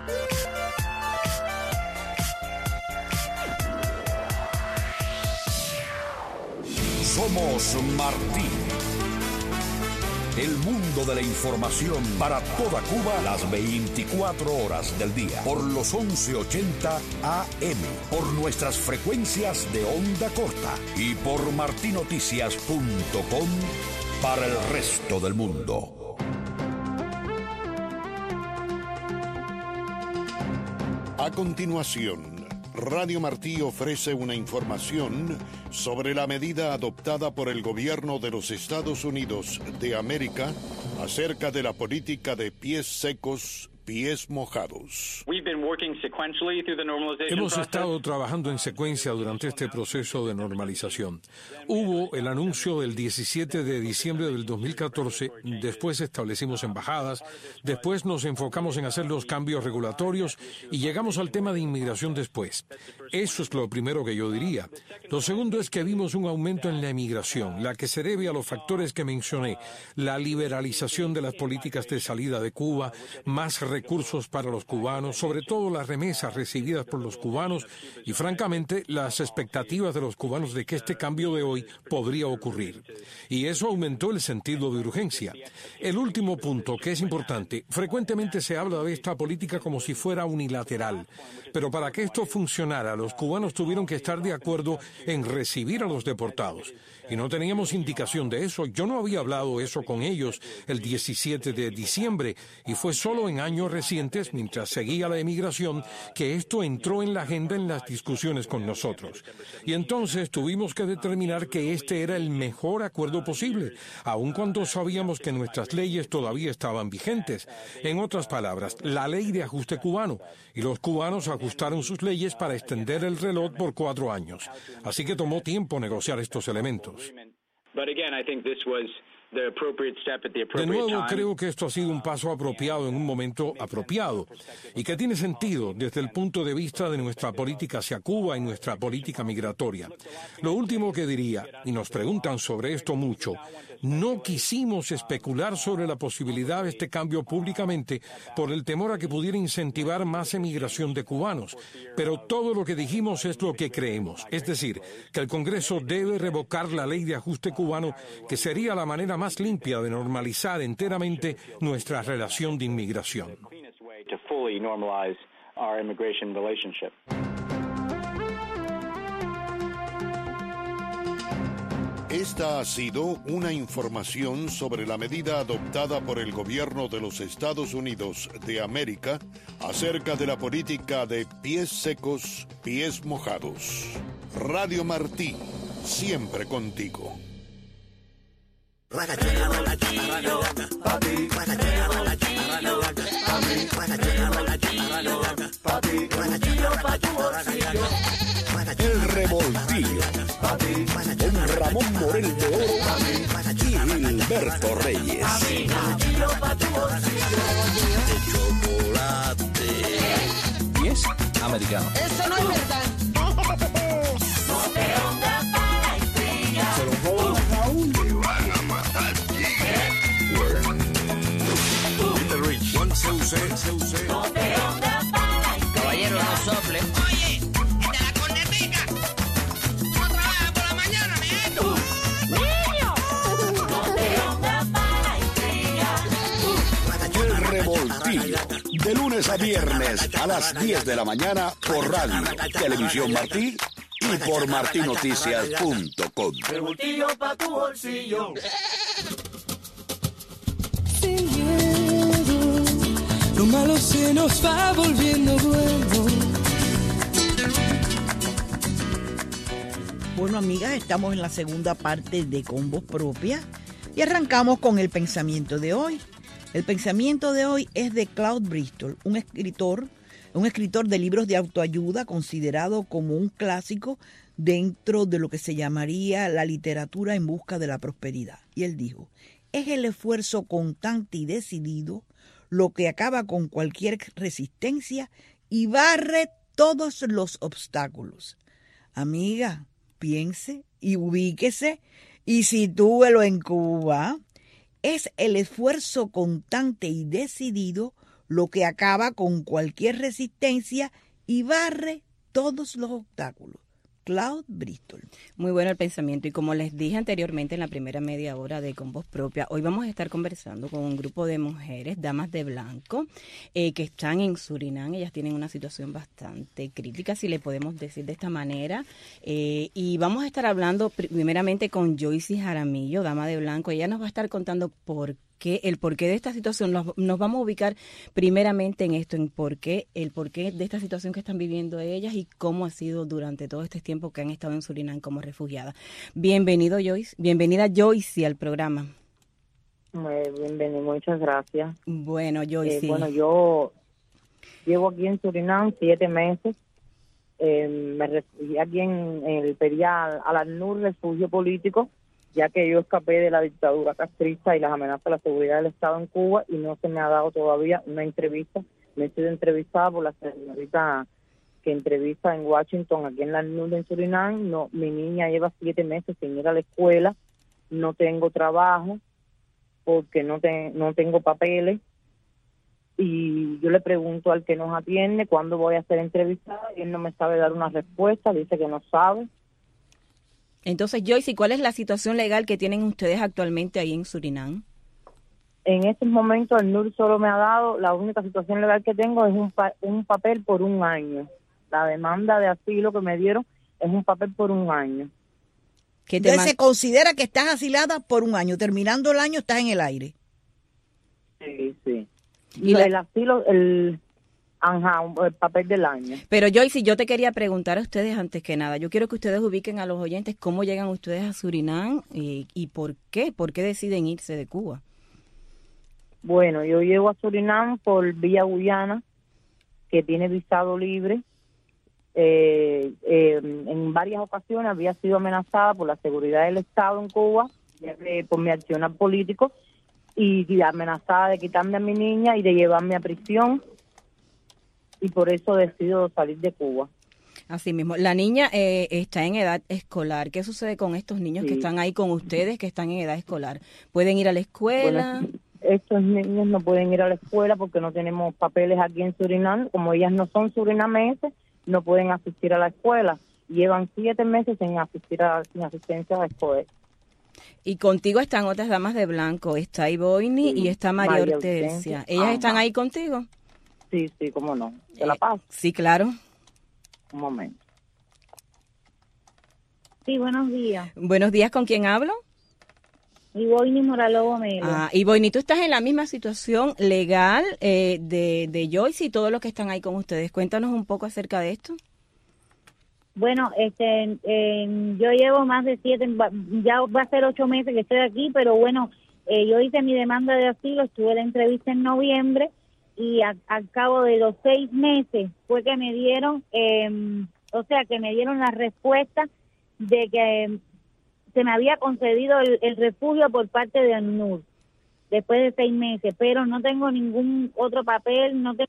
Somos Martí. El mundo de la información para toda Cuba las veinticuatro horas del día. Por los once ochenta A M. Por nuestras frecuencias de onda corta. Y por marti noticias punto com para el resto del mundo. A continuación, Radio Martí ofrece una información sobre la medida adoptada por el gobierno de los Estados Unidos de América acerca de la política de pies secos, pies mojados. Hemos estado trabajando en secuencia durante este proceso de normalización. Hubo el anuncio del diecisiete de diciembre del dos mil catorce, después establecimos embajadas, después nos enfocamos en hacer los cambios regulatorios y llegamos al tema de inmigración después. Eso es lo primero que yo diría. Lo segundo es que vimos un aumento en la emigración, la que se debe a los factores que mencioné, la liberalización de las políticas de salida de Cuba, más recursos para los cubanos, sobre todo las remesas recibidas por los cubanos y, francamente, las expectativas de los cubanos de que este cambio de hoy podría ocurrir. Y eso aumentó el sentido de urgencia. El último punto, que es importante, frecuentemente se habla de esta política como si fuera unilateral, pero para que esto funcionara, los cubanos tuvieron que estar de acuerdo en recibir a los deportados. Y no teníamos indicación de eso. Yo no había hablado eso con ellos el diecisiete de diciembre y fue solo en años recientes, mientras seguía la emigración, que esto entró en la agenda en las discusiones con nosotros. Y entonces tuvimos que determinar que este era el mejor acuerdo posible, aun cuando sabíamos que nuestras leyes todavía estaban vigentes. En otras palabras, la ley de ajuste cubano. Y los cubanos ajustaron sus leyes para extender el reloj por cuatro años. Así que tomó tiempo negociar estos elementos. De nuevo, creo que esto ha sido un paso apropiado en un momento apropiado y que tiene sentido desde el punto de vista de nuestra política hacia Cuba y nuestra política migratoria. Lo último que diría, y nos preguntan sobre esto mucho, no quisimos especular sobre la posibilidad de este cambio públicamente por el temor a que pudiera incentivar más emigración de cubanos, pero todo lo que dijimos es lo que creemos, es decir, que el Congreso debe revocar la ley de ajuste cubano, que sería la manera más limpia de normalizar enteramente nuestra relación de inmigración. Esta ha sido una información sobre la medida adoptada por el gobierno de los Estados Unidos de América acerca de la política de pies secos, pies mojados. Radio Martí, siempre contigo. El Revoltillo, con Ramón Morel de Oro y Gilberto Reyes. De chocolate. Y es americano. Eso no es verdad. No te onda para estrella. Se lo jodan a Raúl. Te van a matar. Little Rich. One se use, se use. No te onda para estrella. Caballero, no sople. Oye, de la cornetica. No trabaja por la mañana, mi hijo. ¡Niño! No te onda para estrella. El Revoltillo, de De lunes a viernes a las diez de la mañana por Radio Televisión Martí y por martí noticias punto com. Revoltillo pa' tu bolsillo. Sin miedo, lo malo se nos va volviendo bueno. Bueno, amigas, estamos en la segunda parte de Con Voz Propia y arrancamos con el pensamiento de hoy. El pensamiento de hoy es de Claude Bristol, un escritor, un escritor de libros de autoayuda considerado como un clásico dentro de lo que se llamaría la literatura en busca de la prosperidad. Y él dijo, es el esfuerzo constante y decidido lo que acaba con cualquier resistencia y barre todos los obstáculos. Amiga, piense y ubíquese y sitúelo en Cuba. Es el esfuerzo constante y decidido lo que acaba con cualquier resistencia y barre todos los obstáculos. Claude Bristol. Muy bueno el pensamiento, y como les dije anteriormente en la primera media hora de Con Voz Propia, hoy vamos a estar conversando con un grupo de mujeres, damas de blanco, eh, que están en Surinam. Ellas tienen una situación bastante crítica, si le podemos decir de esta manera, eh, y vamos a estar hablando primeramente con Joyce Jaramillo, dama de blanco. Ella nos va a estar contando por qué Que el porqué de esta situación. Nos, nos vamos a ubicar primeramente en esto, en por qué, el porqué de esta situación que están viviendo ellas y cómo ha sido durante todo este tiempo que han estado en Surinam como refugiadas. Bienvenido, Joyce. Bienvenida, Joyce, al programa. Muy bienvenido, muchas gracias. Bueno, Joyce. Eh, bueno, yo llevo aquí en Surinam siete meses. Eh, me refugié aquí en, en el Perial Al-Nur, refugio político, ya que yo escapé de la dictadura castrista y las amenazas a la seguridad del Estado en Cuba, y no se me ha dado todavía una entrevista. Me he sido entrevistada por la señorita que entrevista en Washington, aquí en la N U R en Surinam. No, mi niña lleva siete meses sin ir a la escuela, no tengo trabajo porque no, te, no tengo papeles, y yo le pregunto al que nos atiende cuándo voy a ser entrevistada y él no me sabe dar una respuesta, dice que no sabe. Entonces, Joyce, ¿cuál es la situación legal que tienen ustedes actualmente ahí en Surinam? En estos momentos el N U R solo me ha dado, la única situación legal que tengo es un, pa- un papel por un año. La demanda de asilo que me dieron es un papel por un año. Entonces man- se considera que estás asilada por un año. Terminando el año estás en el aire. Sí, sí. Y la- el asilo, el... Ajá, el papel del año. Pero Joyce, yo te quería preguntar a ustedes antes que nada, yo quiero que ustedes ubiquen a los oyentes cómo llegan ustedes a Surinam y, y por qué, por qué deciden irse de Cuba. Bueno, yo llego a Surinam por vía Guyana, que tiene visado libre. Eh, eh, en varias ocasiones había sido amenazada por la seguridad del Estado en Cuba, ya que por mi accionar político, y, y amenazada de quitarme a mi niña y de llevarme a prisión. Y por eso decido salir de Cuba. Así mismo. La niña eh, está en edad escolar. ¿Qué sucede con estos niños sí. que están ahí con ustedes, que están en edad escolar? ¿Pueden ir a la escuela? Bueno, estos niños no pueden ir a la escuela porque no tenemos papeles aquí en Surinam. Como ellas no son surinameses, no pueden asistir a la escuela. Llevan siete meses sin asistir a, sin asistencia a escuela. Y contigo están otras damas de blanco. Está Ivoini sí. y está María, María Hortensia. Hortensia. ¿Ellas Ajá. están ahí contigo? Sí, sí, cómo no. ¿De La Paz? Eh, sí, claro. Un momento. Sí, buenos días. Buenos días, ¿con quién hablo? Ivoini Moralobo Melo. Ah, Ivoini, tú estás en la misma situación legal eh, de, de Joyce y todos los que están ahí con ustedes. Cuéntanos un poco acerca de esto. Bueno, este, eh, yo llevo más de siete, ya va a ser ocho meses que estoy aquí, pero bueno, eh, yo hice mi demanda de asilo, estuve en la entrevista en noviembre, y a- al cabo de los seis meses fue que me dieron, eh, o sea, que me dieron la respuesta de que eh, se me había concedido el, el refugio por parte de ANUR después de seis meses, pero no tengo ningún otro papel, no tengo...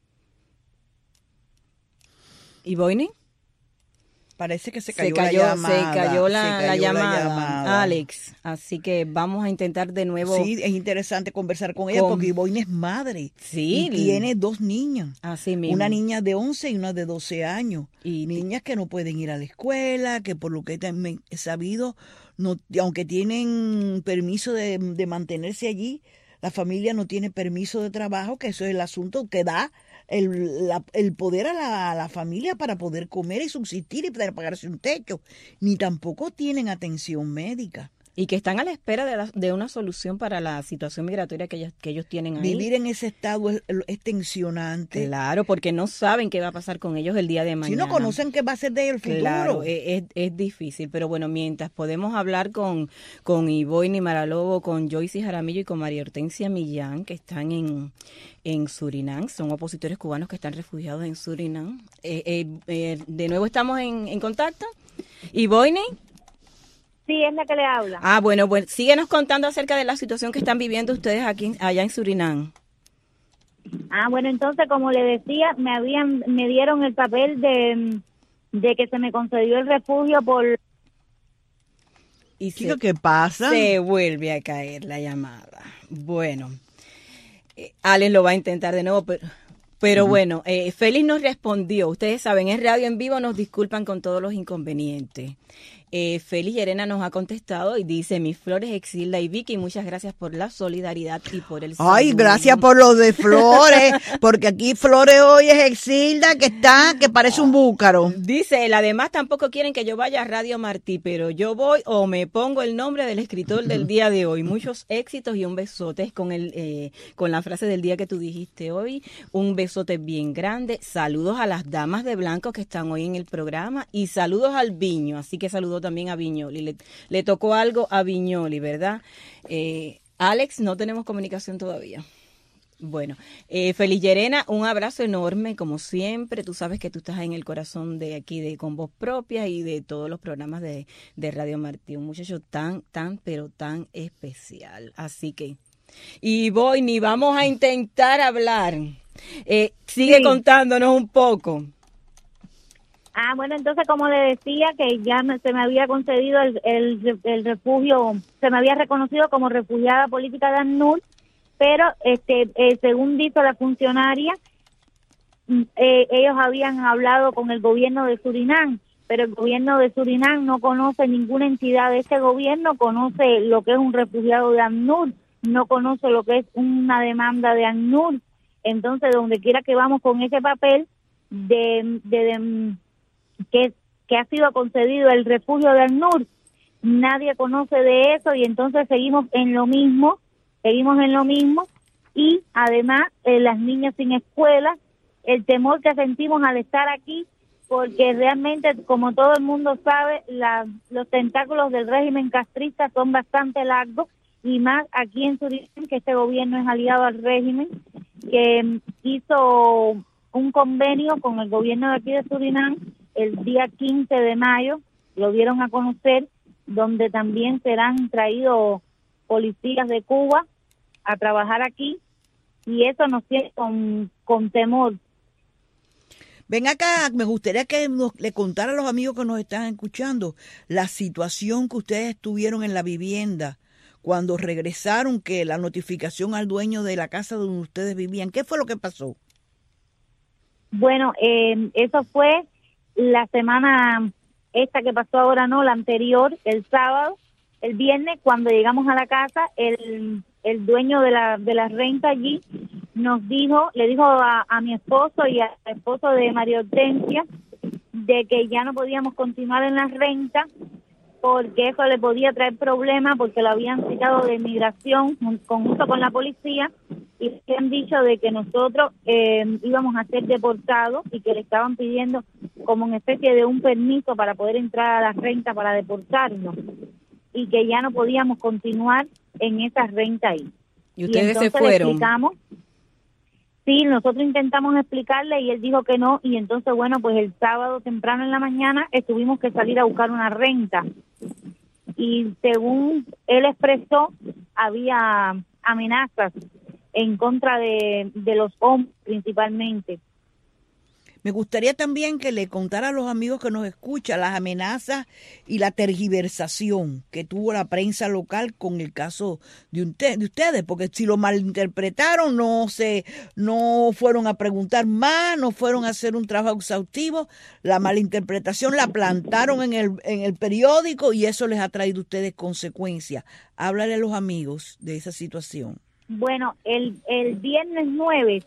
¿Y Boini? Parece que se cayó, se cayó la llamada. Se cayó la, se cayó la, llamada, la llamada, Alex. Así que vamos a intentar de nuevo. Sí, es interesante conversar con ella con... porque Ivoine es madre. Sí. Y tiene dos niñas. Así mismo. Una niña de once y una de doce años. Y niñas que no pueden ir a la escuela, que por lo que he sabido, no, aunque tienen permiso de, de mantenerse allí, la familia no tiene permiso de trabajo, que eso es el asunto que da el, la, el poder a la, a la familia para poder comer y subsistir y para pagarse un techo, ni tampoco tienen atención médica. Y que están a la espera de, la, de una solución para la situación migratoria que ellos, que ellos tienen ahí. Vivir en ese estado es, es tensionante. Claro, porque no saben qué va a pasar con ellos el día de mañana. Si no conocen qué va a ser de ellos el futuro. Claro, es, es, es difícil. Pero bueno, mientras podemos hablar con, con Ivoyni Maralobo, con Joyce Jaramillo y con María Hortensia Millán, que están en, en Surinam, son opositores cubanos que están refugiados en Surinam. Eh, eh, eh, de nuevo estamos en, en contacto. Ivoyni. Sí, es la que le habla. Ah, bueno, bueno, síguenos contando acerca de la situación que están viviendo ustedes aquí allá en Surinam. Ah, bueno, entonces, como le decía, me habían me dieron el papel de, de que se me concedió el refugio por... Y se, ¿qué pasa? Se vuelve a caer la llamada. Bueno, eh, Alex lo va a intentar de nuevo, pero... Pero uh-huh. bueno, eh, Félix nos respondió. Ustedes saben, es radio en vivo, nos disculpan con todos los inconvenientes. Eh, Félix Llerena nos ha contestado y dice: mis flores, Exilda y Vicky, muchas gracias por la solidaridad y por el saludo. Ay, gracias por lo de flores, porque aquí flores hoy es Exilda, que está, que parece un búcaro. Dice él, además tampoco quieren que yo vaya a Radio Martí, pero yo voy o me pongo el nombre del escritor del día de hoy. Muchos éxitos y un besote con, el, eh, con la frase del día que tú dijiste hoy. Un besote bien grande. Saludos a las damas de blanco que están hoy en el programa y saludos al Viño, así que saludos también a Viñoli. Le, le tocó algo a Viñoli, ¿verdad? Eh, Alex, no tenemos comunicación todavía. Bueno, eh, Félix Llerena, un abrazo enorme, como siempre. Tú sabes que tú estás en el corazón de aquí, de Con Voz Propia y de todos los programas de, de Radio Martí. Un muchacho tan, tan, pero tan especial. Así que, y voy, ni vamos a intentar hablar. Eh, sigue sí. contándonos un poco. Ah, bueno, entonces, como le decía, que ya me, se me había concedido el, el, el refugio, se me había reconocido como refugiada política de ACNUR, pero este, eh, según dijo la funcionaria, eh, ellos habían hablado con el gobierno de Surinam, pero el gobierno de Surinam no conoce ninguna entidad de ese gobierno, conoce lo que es un refugiado de ACNUR, no conoce lo que es una demanda de ACNUR. Entonces, donde quiera que vamos con ese papel de... de, de Que, que ha sido concedido el refugio de ACNUR, nadie conoce de eso y entonces seguimos en lo mismo, seguimos en lo mismo y además eh, las niñas sin escuela, el temor que sentimos al estar aquí, porque realmente, como todo el mundo sabe, la, los tentáculos del régimen castrista son bastante largos y más aquí en Surinam, que este gobierno es aliado al régimen, que hizo un convenio con el gobierno de aquí de Surinam el día quince de mayo, lo dieron a conocer, donde también serán traídos policías de Cuba a trabajar aquí, y eso nos tiene con, con temor. Ven acá, me gustaría que nos, le contara a los amigos que nos están escuchando la situación que ustedes tuvieron en la vivienda cuando regresaron, que la notificación al dueño de la casa donde ustedes vivían. ¿Qué fue lo que pasó? Bueno, eh, eso fue la semana esta que pasó ahora, no, la anterior, el sábado, el viernes, cuando llegamos a la casa, el, el dueño de la de la renta allí nos dijo, le dijo a, a mi esposo y al esposo de María Hortensia de que ya no podíamos continuar en la renta porque eso le podía traer problemas, porque lo habían citado de inmigración conjunto con la policía y le han dicho de que nosotros eh, íbamos a ser deportados y que le estaban pidiendo como una especie de un permiso para poder entrar a la renta para deportarnos y que ya no podíamos continuar en esa renta ahí. ¿Y ustedes y se fueron? Le explicamos, sí, nosotros intentamos explicarle y él dijo que no, y entonces, bueno, pues el sábado temprano en la mañana tuvimos que salir a buscar una renta y según él expresó, había amenazas en contra de, de los hombres principalmente. Me gustaría también que le contara a los amigos que nos escuchan las amenazas y la tergiversación que tuvo la prensa local con el caso de, usted, de ustedes, porque si lo malinterpretaron, no se, no fueron a preguntar más, no fueron a hacer un trabajo exhaustivo, la malinterpretación la plantaron en el, en el periódico y eso les ha traído a ustedes consecuencias. Háblale a los amigos de esa situación. Bueno, el, el viernes nueve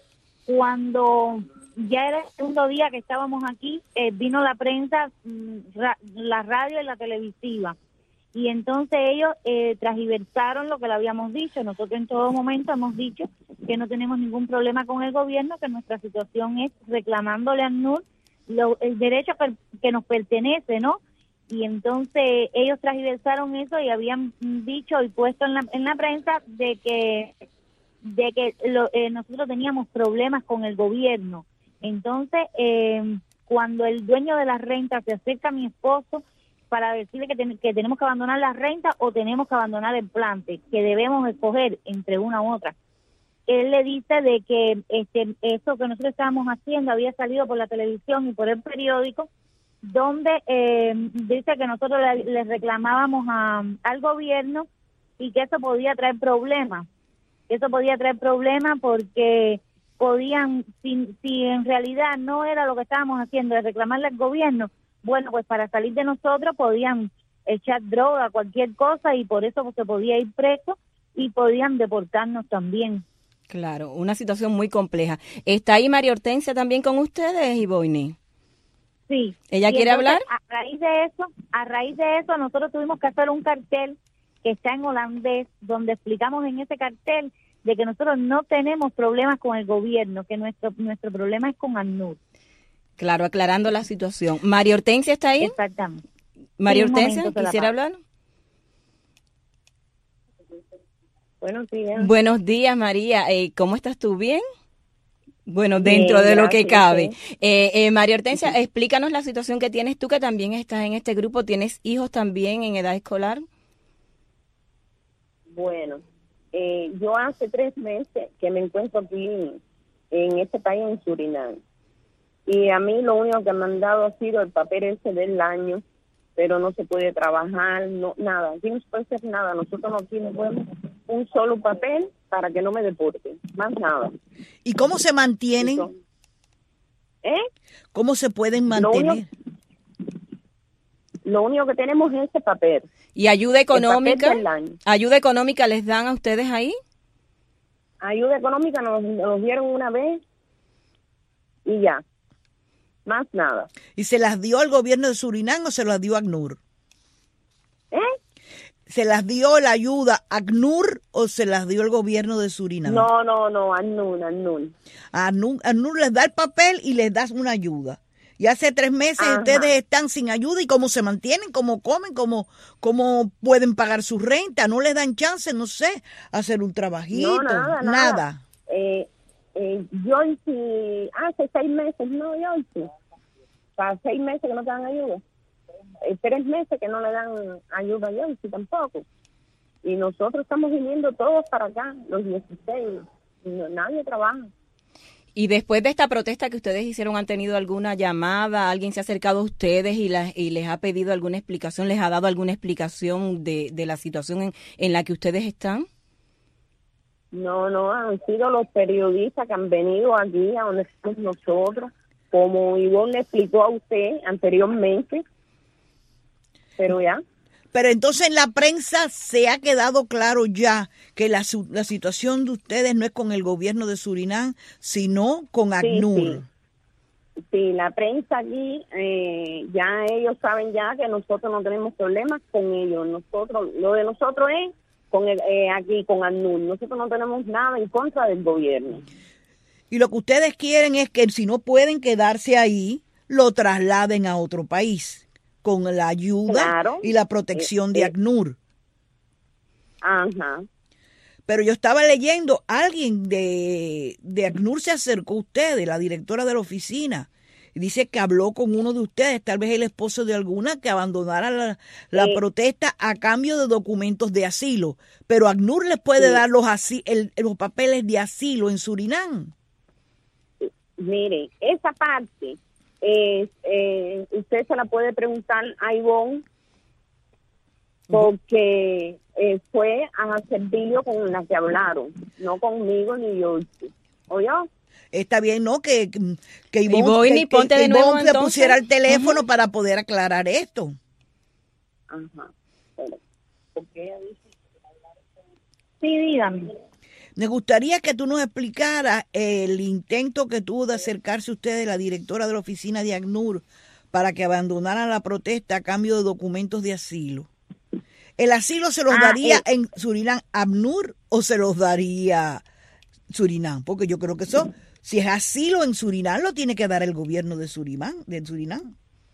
cuando ya era el segundo día que estábamos aquí, eh, vino la prensa, ra, la radio y la televisiva. Y entonces ellos eh, transversaron lo que le habíamos dicho. Nosotros en todo momento hemos dicho que no tenemos ningún problema con el gobierno, que nuestra situación es reclamándole a ACNUR lo, el derecho que, que nos pertenece, ¿no? Y entonces ellos transversaron eso y habían dicho y puesto en la, en la prensa de que de que lo, eh, nosotros teníamos problemas con el gobierno. Entonces, eh, cuando el dueño de la renta se acerca a mi esposo para decirle que, ten, que tenemos que abandonar la renta o tenemos que abandonar el plante, que debemos escoger entre una u otra, él le dice de que este eso que nosotros estábamos haciendo había salido por la televisión y por el periódico, donde eh, dice que nosotros le, le reclamábamos a, al gobierno y que eso podía traer problemas. Eso podía traer problemas porque podían, si, si en realidad no era lo que estábamos haciendo de reclamarle al gobierno, bueno, pues para salir de nosotros podían echar droga, cualquier cosa, y por eso pues, se podía ir preso y podían deportarnos también. Claro, una situación muy compleja. ¿Está ahí María Hortensia también con ustedes, Ivoini? Sí. ¿Ella y quiere entonces, hablar? A raíz de eso, a raíz de eso, nosotros tuvimos que hacer un cartel que está en holandés, donde explicamos en ese cartel de que nosotros no tenemos problemas con el gobierno, que nuestro nuestro problema es con ACNUR. Claro, aclarando la situación. ¿María Hortensia está ahí? Exactamente. María Sí, Hortensia, momento, ¿quisiera hablar? Buenos días. Buenos días, María. Eh, ¿Cómo estás tú? ¿Bien? Bueno, dentro Bien, de lo que gracias, cabe. sí. Eh, eh, María Hortensia, sí. Explícanos la situación que tienes tú, que también estás en este grupo. ¿Tienes hijos también en edad escolar? Bueno, eh, yo hace tres meses que me encuentro aquí en este país, en Surinam. Y a mí lo único que me han dado ha sido el papel ese del año, pero no se puede trabajar, no nada. Aquí no se puede hacer nada. Nosotros no aquí no podemos un solo papel para que no me deporten, más nada. ¿Y cómo se mantienen? ¿Eh? ¿Cómo se pueden mantener? Lo único, lo único que tenemos es ese papel. ¿Y ayuda económica? El papel del año. ¿Ayuda económica les dan a ustedes ahí? Ayuda económica nos, nos dieron una vez y ya. Más nada. ¿Y se las dio al gobierno de Surinam o se las dio a ACNUR? ¿Eh? ¿Se las dio la ayuda a ACNUR o se las dio el gobierno de Surinam? No, no, no, ACNUR, ACNUR. ACNUR, ACNUR les da el papel y les das una ayuda. Y hace tres meses Ajá. ustedes están sin ayuda. ¿Y cómo se mantienen? ¿Cómo comen? ¿Cómo, cómo pueden pagar su renta? ¿No les dan chance, no sé, hacer un trabajito? No, nada, nada. nada. Eh, Eh, Joyce, hace seis meses, no, Joyce, para seis meses que no te dan ayuda, eh, tres meses que no le dan ayuda a Joyce tampoco, y nosotros estamos viniendo todos para acá, los dieciséis, no, nadie trabaja. Y después de esta protesta que ustedes hicieron, ¿han tenido alguna llamada? ¿Alguien se ha acercado a ustedes y, la, y les ha pedido alguna explicación, les ha dado alguna explicación de, de la situación en, en la que ustedes están? No, no, han sido los periodistas que han venido aquí a donde estamos nosotros, como Ivonne le explicó a usted anteriormente, pero ya. Pero entonces en la prensa se ha quedado claro ya que la, la situación de ustedes no es con el gobierno de Surinam, sino con ACNUR. Sí, sí. sí la prensa aquí, eh, ya ellos saben ya que nosotros no tenemos problemas con ellos. Nosotros, lo de nosotros es con el, eh, aquí con ACNUR. Nosotros no tenemos nada en contra del gobierno. Y lo que ustedes quieren es que si no pueden quedarse ahí, lo trasladen a otro país con la ayuda claro. y la protección eh, de ACNUR. Ajá. Pero yo estaba leyendo, alguien de, de ACNUR se acercó a ustedes, la directora de la oficina, y dice que habló con uno de ustedes, tal vez el esposo de alguna, que abandonara la, la sí. protesta a cambio de documentos de asilo. Pero ACNUR les puede sí. dar los, asi, el, los papeles de asilo en Surinam. Mire, esa parte, eh, eh, usted se la puede preguntar a Ivonne, porque eh, fue a Servillo con la que hablaron, no conmigo ni yo. ¿Oyó? Está bien, ¿no? Que, que Ivonne, Ivonne, que, ponte que de nuevo, Ivonne le pusiera el teléfono uh-huh. para poder aclarar esto. Ajá. Pero, ¿por qué ella dice? Sí, dígame. Me gustaría que tú nos explicaras el intento que tuvo de acercarse usted de la directora de la oficina de ACNUR para que abandonaran la protesta a cambio de documentos de asilo. ¿El asilo se los ah, daría eh. en Surinam ACNUR o se los daría Surinam? Porque yo creo que eso, si es asilo en Surinam, lo tiene que dar el gobierno de Surinam. De Surinam.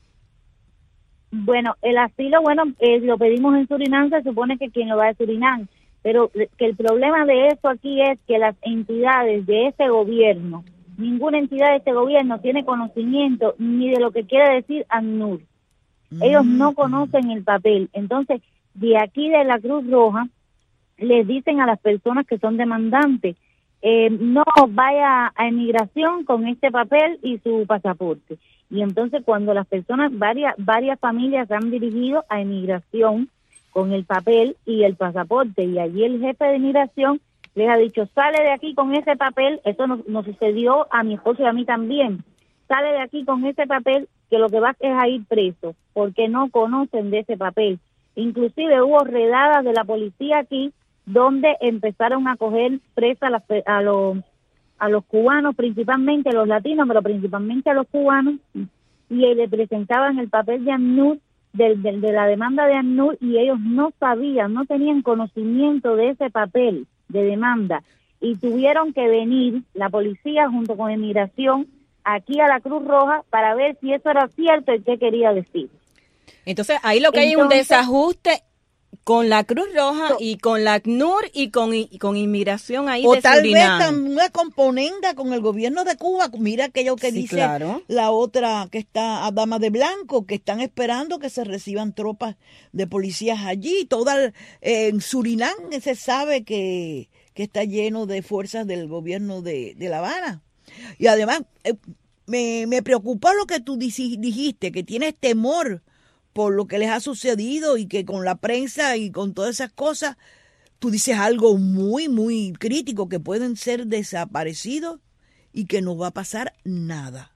Bueno, el asilo, bueno, eh, lo pedimos en Surinam, se supone que quien lo da es Surinam, pero que el problema de eso aquí es que las entidades de ese gobierno, ninguna entidad de este gobierno tiene conocimiento ni de lo que quiere decir ACNUR. Mm. Ellos no conocen el papel. Entonces, de aquí de la Cruz Roja, les dicen a las personas que son demandantes, eh, no vaya a emigración con este papel y su pasaporte. Y entonces cuando las personas, varias varias familias se han dirigido a emigración con el papel y el pasaporte, y allí el jefe de emigración les ha dicho, sale de aquí con ese papel, eso nos, nos sucedió a mi esposo y a mí también, sale de aquí con ese papel que lo que va es a ir preso, porque no conocen de ese papel. Inclusive hubo redadas de la policía aquí, donde empezaron a coger presa a, las, a los a los cubanos, principalmente a los latinos, pero principalmente a los cubanos, y le presentaban el papel de ACNUR, de, de, de la demanda de ACNUR, y ellos no sabían, no tenían conocimiento de ese papel de demanda, y tuvieron que venir la policía junto con Emigración aquí a la Cruz Roja para ver si eso era cierto y qué quería decir. Entonces, ahí lo que hay es un desajuste con la Cruz Roja so, y con la ACNUR y con, y con Inmigración ahí o de tal Surinam. vez también una componenda con el gobierno de Cuba. Mira aquello que sí, dice claro. La otra que está a dama de blanco, que están esperando que se reciban tropas de policías allí. Toda eh, en Surinam se sabe que, que está lleno de fuerzas del gobierno de, de La Habana. Y además eh, me, me preocupó lo que tú dijiste, que tienes temor por lo que les ha sucedido y que con la prensa y con todas esas cosas, tú dices algo muy, muy crítico, que pueden ser desaparecidos y que no va a pasar nada.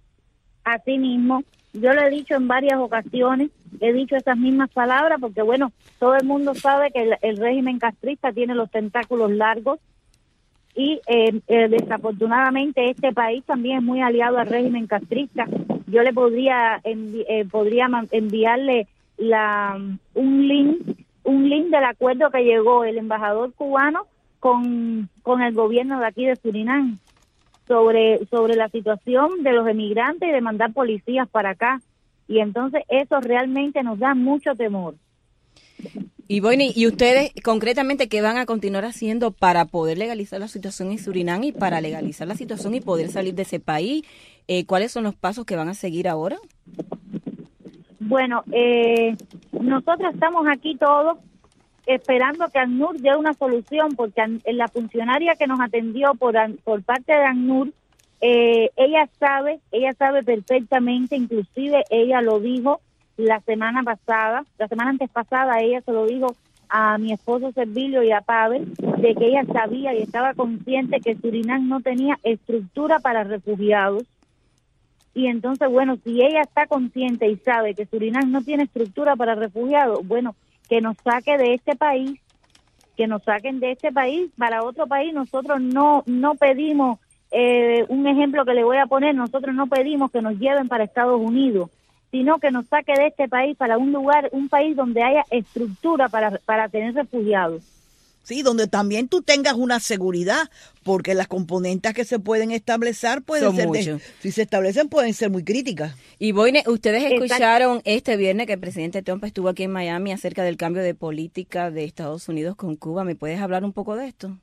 Así mismo, yo lo he dicho en varias ocasiones, he dicho esas mismas palabras, porque bueno, todo el mundo sabe que el, el régimen castrista tiene los tentáculos largos y eh, eh, desafortunadamente este país también es muy aliado al régimen castrista. Yo le podría envi eh, podría enviarle la un link un link del acuerdo que llegó el embajador cubano con con el gobierno de aquí de Surinam sobre sobre la situación de los emigrantes y de mandar policías para acá, y entonces eso realmente nos da mucho temor. Y bueno, ¿y ustedes concretamente qué van a continuar haciendo para poder legalizar la situación en Surinam y para legalizar la situación y poder salir de ese país? Eh, ¿Cuáles son los pasos que van a seguir ahora? Bueno, eh, nosotros estamos aquí todos esperando que ACNUR dé una solución, porque la funcionaria que nos atendió por, por parte de ACNUR, eh, ella sabe, ella sabe perfectamente, inclusive ella lo dijo la semana pasada, la semana antes pasada, ella se lo dijo a mi esposo Servilio y a Pavel, de que ella sabía y estaba consciente que Surinam no tenía estructura para refugiados. Y entonces, bueno, si ella está consciente y sabe que Surinam no tiene estructura para refugiados, bueno, que nos saque de este país, que nos saquen de este país para otro país. Nosotros no no pedimos, eh, un ejemplo que le voy a poner, nosotros no pedimos que nos lleven para Estados Unidos, sino que nos saque de este país para un lugar, un país donde haya estructura para, para tener refugiados. Sí, donde también tú tengas una seguridad, porque las componentes que se pueden establecer pueden Son ser, de, si se establecen, pueden ser muy críticas. Y Boine, ustedes escucharon este viernes que el presidente Trump estuvo aquí en Miami acerca del cambio de política de Estados Unidos con Cuba. ¿Me puedes hablar un poco de esto?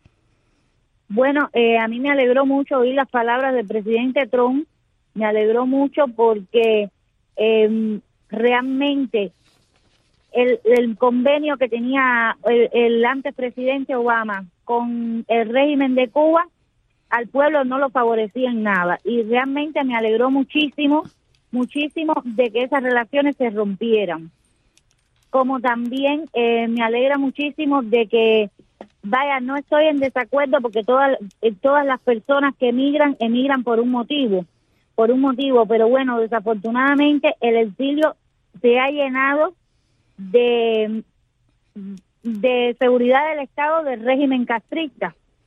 Bueno, eh, a mí me alegró mucho oír las palabras del presidente Trump. Me alegró mucho porque eh, realmente El, el convenio que tenía el, el antes presidente Obama con el régimen de Cuba, al pueblo no lo favorecía en nada, y realmente me alegró muchísimo, muchísimo de que esas relaciones se rompieran. Como también eh, me alegra muchísimo de que, vaya, no estoy en desacuerdo, porque todas, eh, todas las personas que emigran, emigran por un motivo, por un motivo, pero bueno, desafortunadamente el exilio se ha llenado de, de seguridad del Estado del régimen castrista.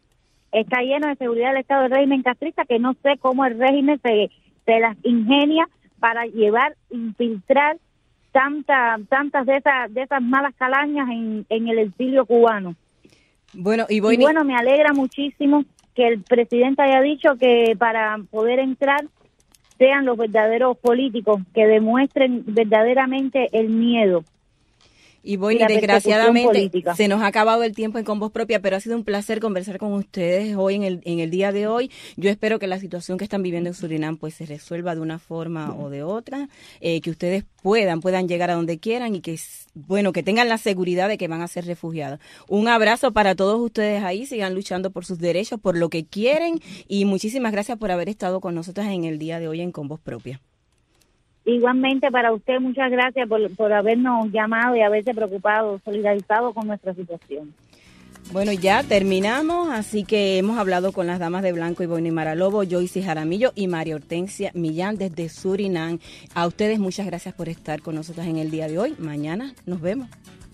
está lleno de seguridad del Estado del régimen castrista, que no sé cómo el régimen se, se las ingenia para llevar, infiltrar tanta, tantas de esas de esas malas calañas en, en el exilio cubano. Bueno, y, voy y bueno, me alegra muchísimo que el presidente haya dicho que para poder entrar sean los verdaderos políticos, que demuestren verdaderamente el miedo. Y bueno, y desgraciadamente se nos ha acabado el tiempo en Con Voz Propia, pero ha sido un placer conversar con ustedes hoy en el en el día de hoy. Yo espero que la situación que están viviendo en Surinam pues se resuelva de una forma o de otra, eh, que ustedes puedan puedan llegar a donde quieran y que bueno que tengan la seguridad de que van a ser refugiados. Un abrazo para todos ustedes ahí, sigan luchando por sus derechos, por lo que quieren, y muchísimas gracias por haber estado con nosotros en el día de hoy en Con Voz Propia. Igualmente para usted, muchas gracias por, por habernos llamado y haberse preocupado, solidarizado con nuestra situación. Bueno, ya terminamos, así que hemos hablado con las damas de blanco, Ivonne Maralobo, Joyce Jaramillo y María Hortensia Millán desde Surinam. A ustedes muchas gracias por estar con nosotros en el día de hoy. Mañana nos vemos.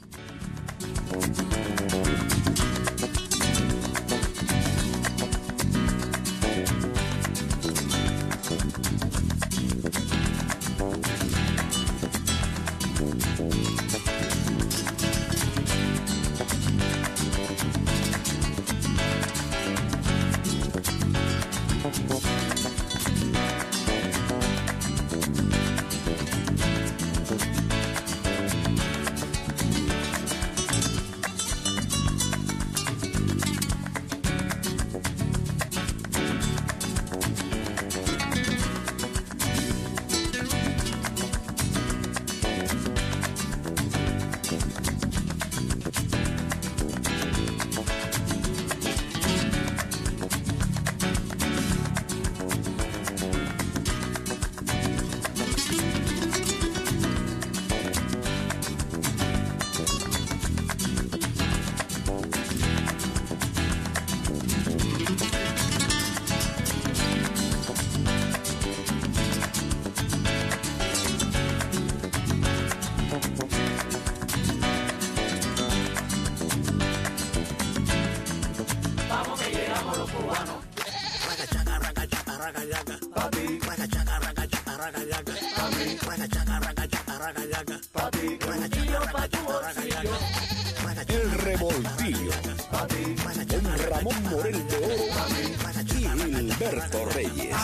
El Revoltillo, con Ramón Morel de Oro y Gilberto Reyes.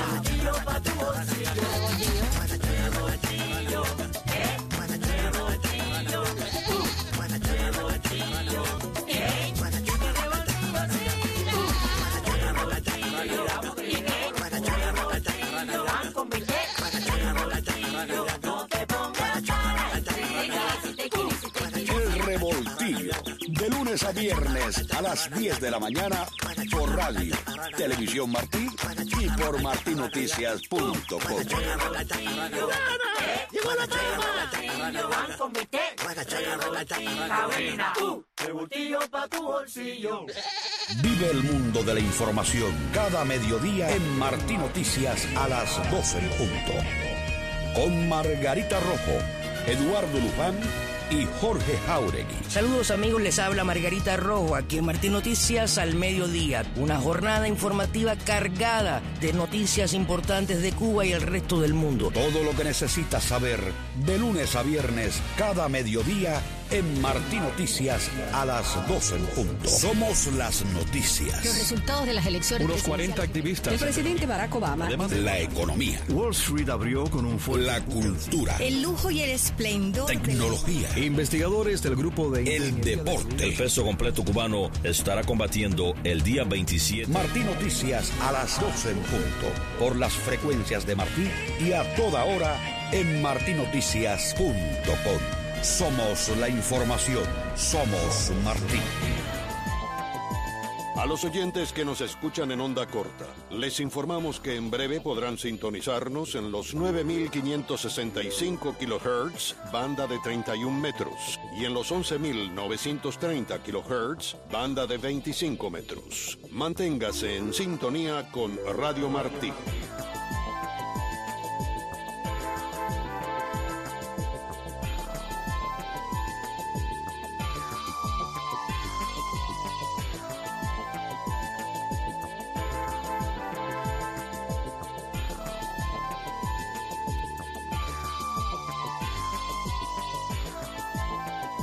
De lunes a viernes a las diez de la mañana por radio, Televisión Martí y por martí noticias punto com. Vive el mundo de la información cada mediodía en Martí Noticias a las doce en punto. Con Margarita Rojo, Eduardo Luján y Jorge Jauregui. Saludos amigos, les habla Margarita Rojo aquí en Martí Noticias al mediodía. Una jornada informativa cargada de noticias importantes de Cuba y el resto del mundo. Todo lo que necesitas saber de lunes a viernes cada mediodía en Martí Noticias a las doce en punto. Somos las noticias. Los resultados de las elecciones. Unos cuarenta activistas. El presidente Barack Obama. Además, la economía. Wall Street abrió con un fuerte. La cultura. El lujo y el esplendor. Tecnología. Investigadores del grupo de... El deporte. El peso completo cubano estará combatiendo el día veintisiete. Martí Noticias a las doce en punto. Por las frecuencias de Martí y a toda hora en martí noticias punto com. Somos la información. Somos Martí. A los oyentes que nos escuchan en onda corta, les informamos que en breve podrán sintonizarnos en los nueve mil quinientos sesenta y cinco kilohertz, banda de treinta y un metros, y en los once mil novecientos treinta kilohertz, banda de veinticinco metros. Manténgase en sintonía con Radio Martí.